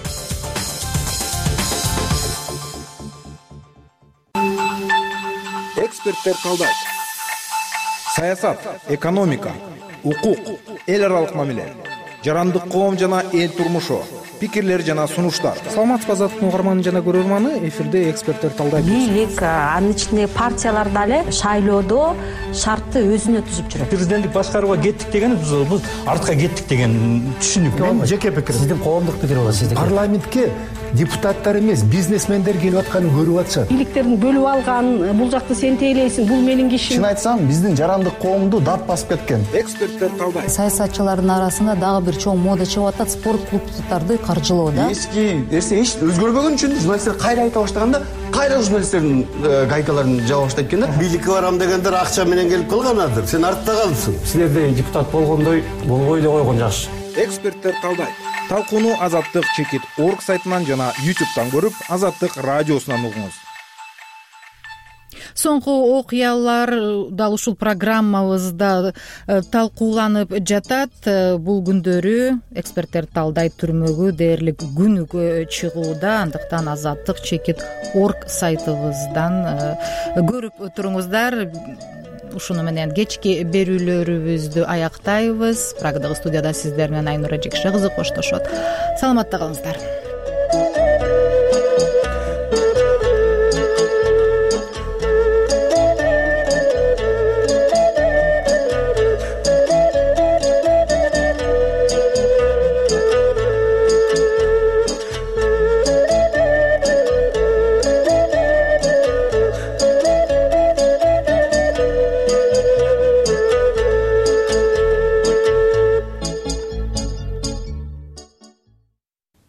Эксперттер талдайт. Саясат, экономика, укук, эл аралык мамиле, жарандык коом жана эл турмушу, пикирлер жана сунуштар. Саламатсызбы азаттык угарман жана көрөрманы, эфирде эксперттер талдайт. Бийлик, анын ичинде партиялар дагы шайлоодо шартты өзүнө түзүп жүрөт. Президенттик башкарууга кеттик деген биз артка кеттик деген түшүнүк. Мен жеке пикирим. Сиздин коомдук пикир болот, сиздики. Парламентке депутаттар эмес, бизнесмендер келип атканын көрүп атышат. Бийликтерин бөлүп алган, бул жакты сен тейлейсиң, бул менин кишим. Чын айтсам, биздин жарандык коомду дат басып кеткен. Эксперттер талдайт. Саясатчылардын арасында дагы бир чоң мода чыгып атат, спорт клубдарды каржылоо да. Эски нерсе эч өзгөрбөгөн үчүн журналисттер кайра айта баштаганда, кайра журналисттердин гайкаларын жаба баштайт экен да. Бийликке барам дегендер акча менен келип калганадыр. Сен артта калдың. Силерде депутат болгондой болбой эле койгон жакшы. Эксперттер талдайт. Талкууну Азаттык чекит орг сайтынан жана YouTube'дан көрүп, Азаттык радиосунан угуңуз. соңку окуялар дал ушул программабызда талкууланып жатат. Бул күндөрү эксперттер талдайт түрмөгү дээрлик күнүгө чыгууда, андыктан Азаттык чекит орг сайтыбыздан көрүп туруңуздар. Ушуну менен кечки берүүлөрүбүздү аяктайбыз. Прагдагы студияда сиздер менен Айнура Жекше кызы коштошот. Саламатта калыңыздар.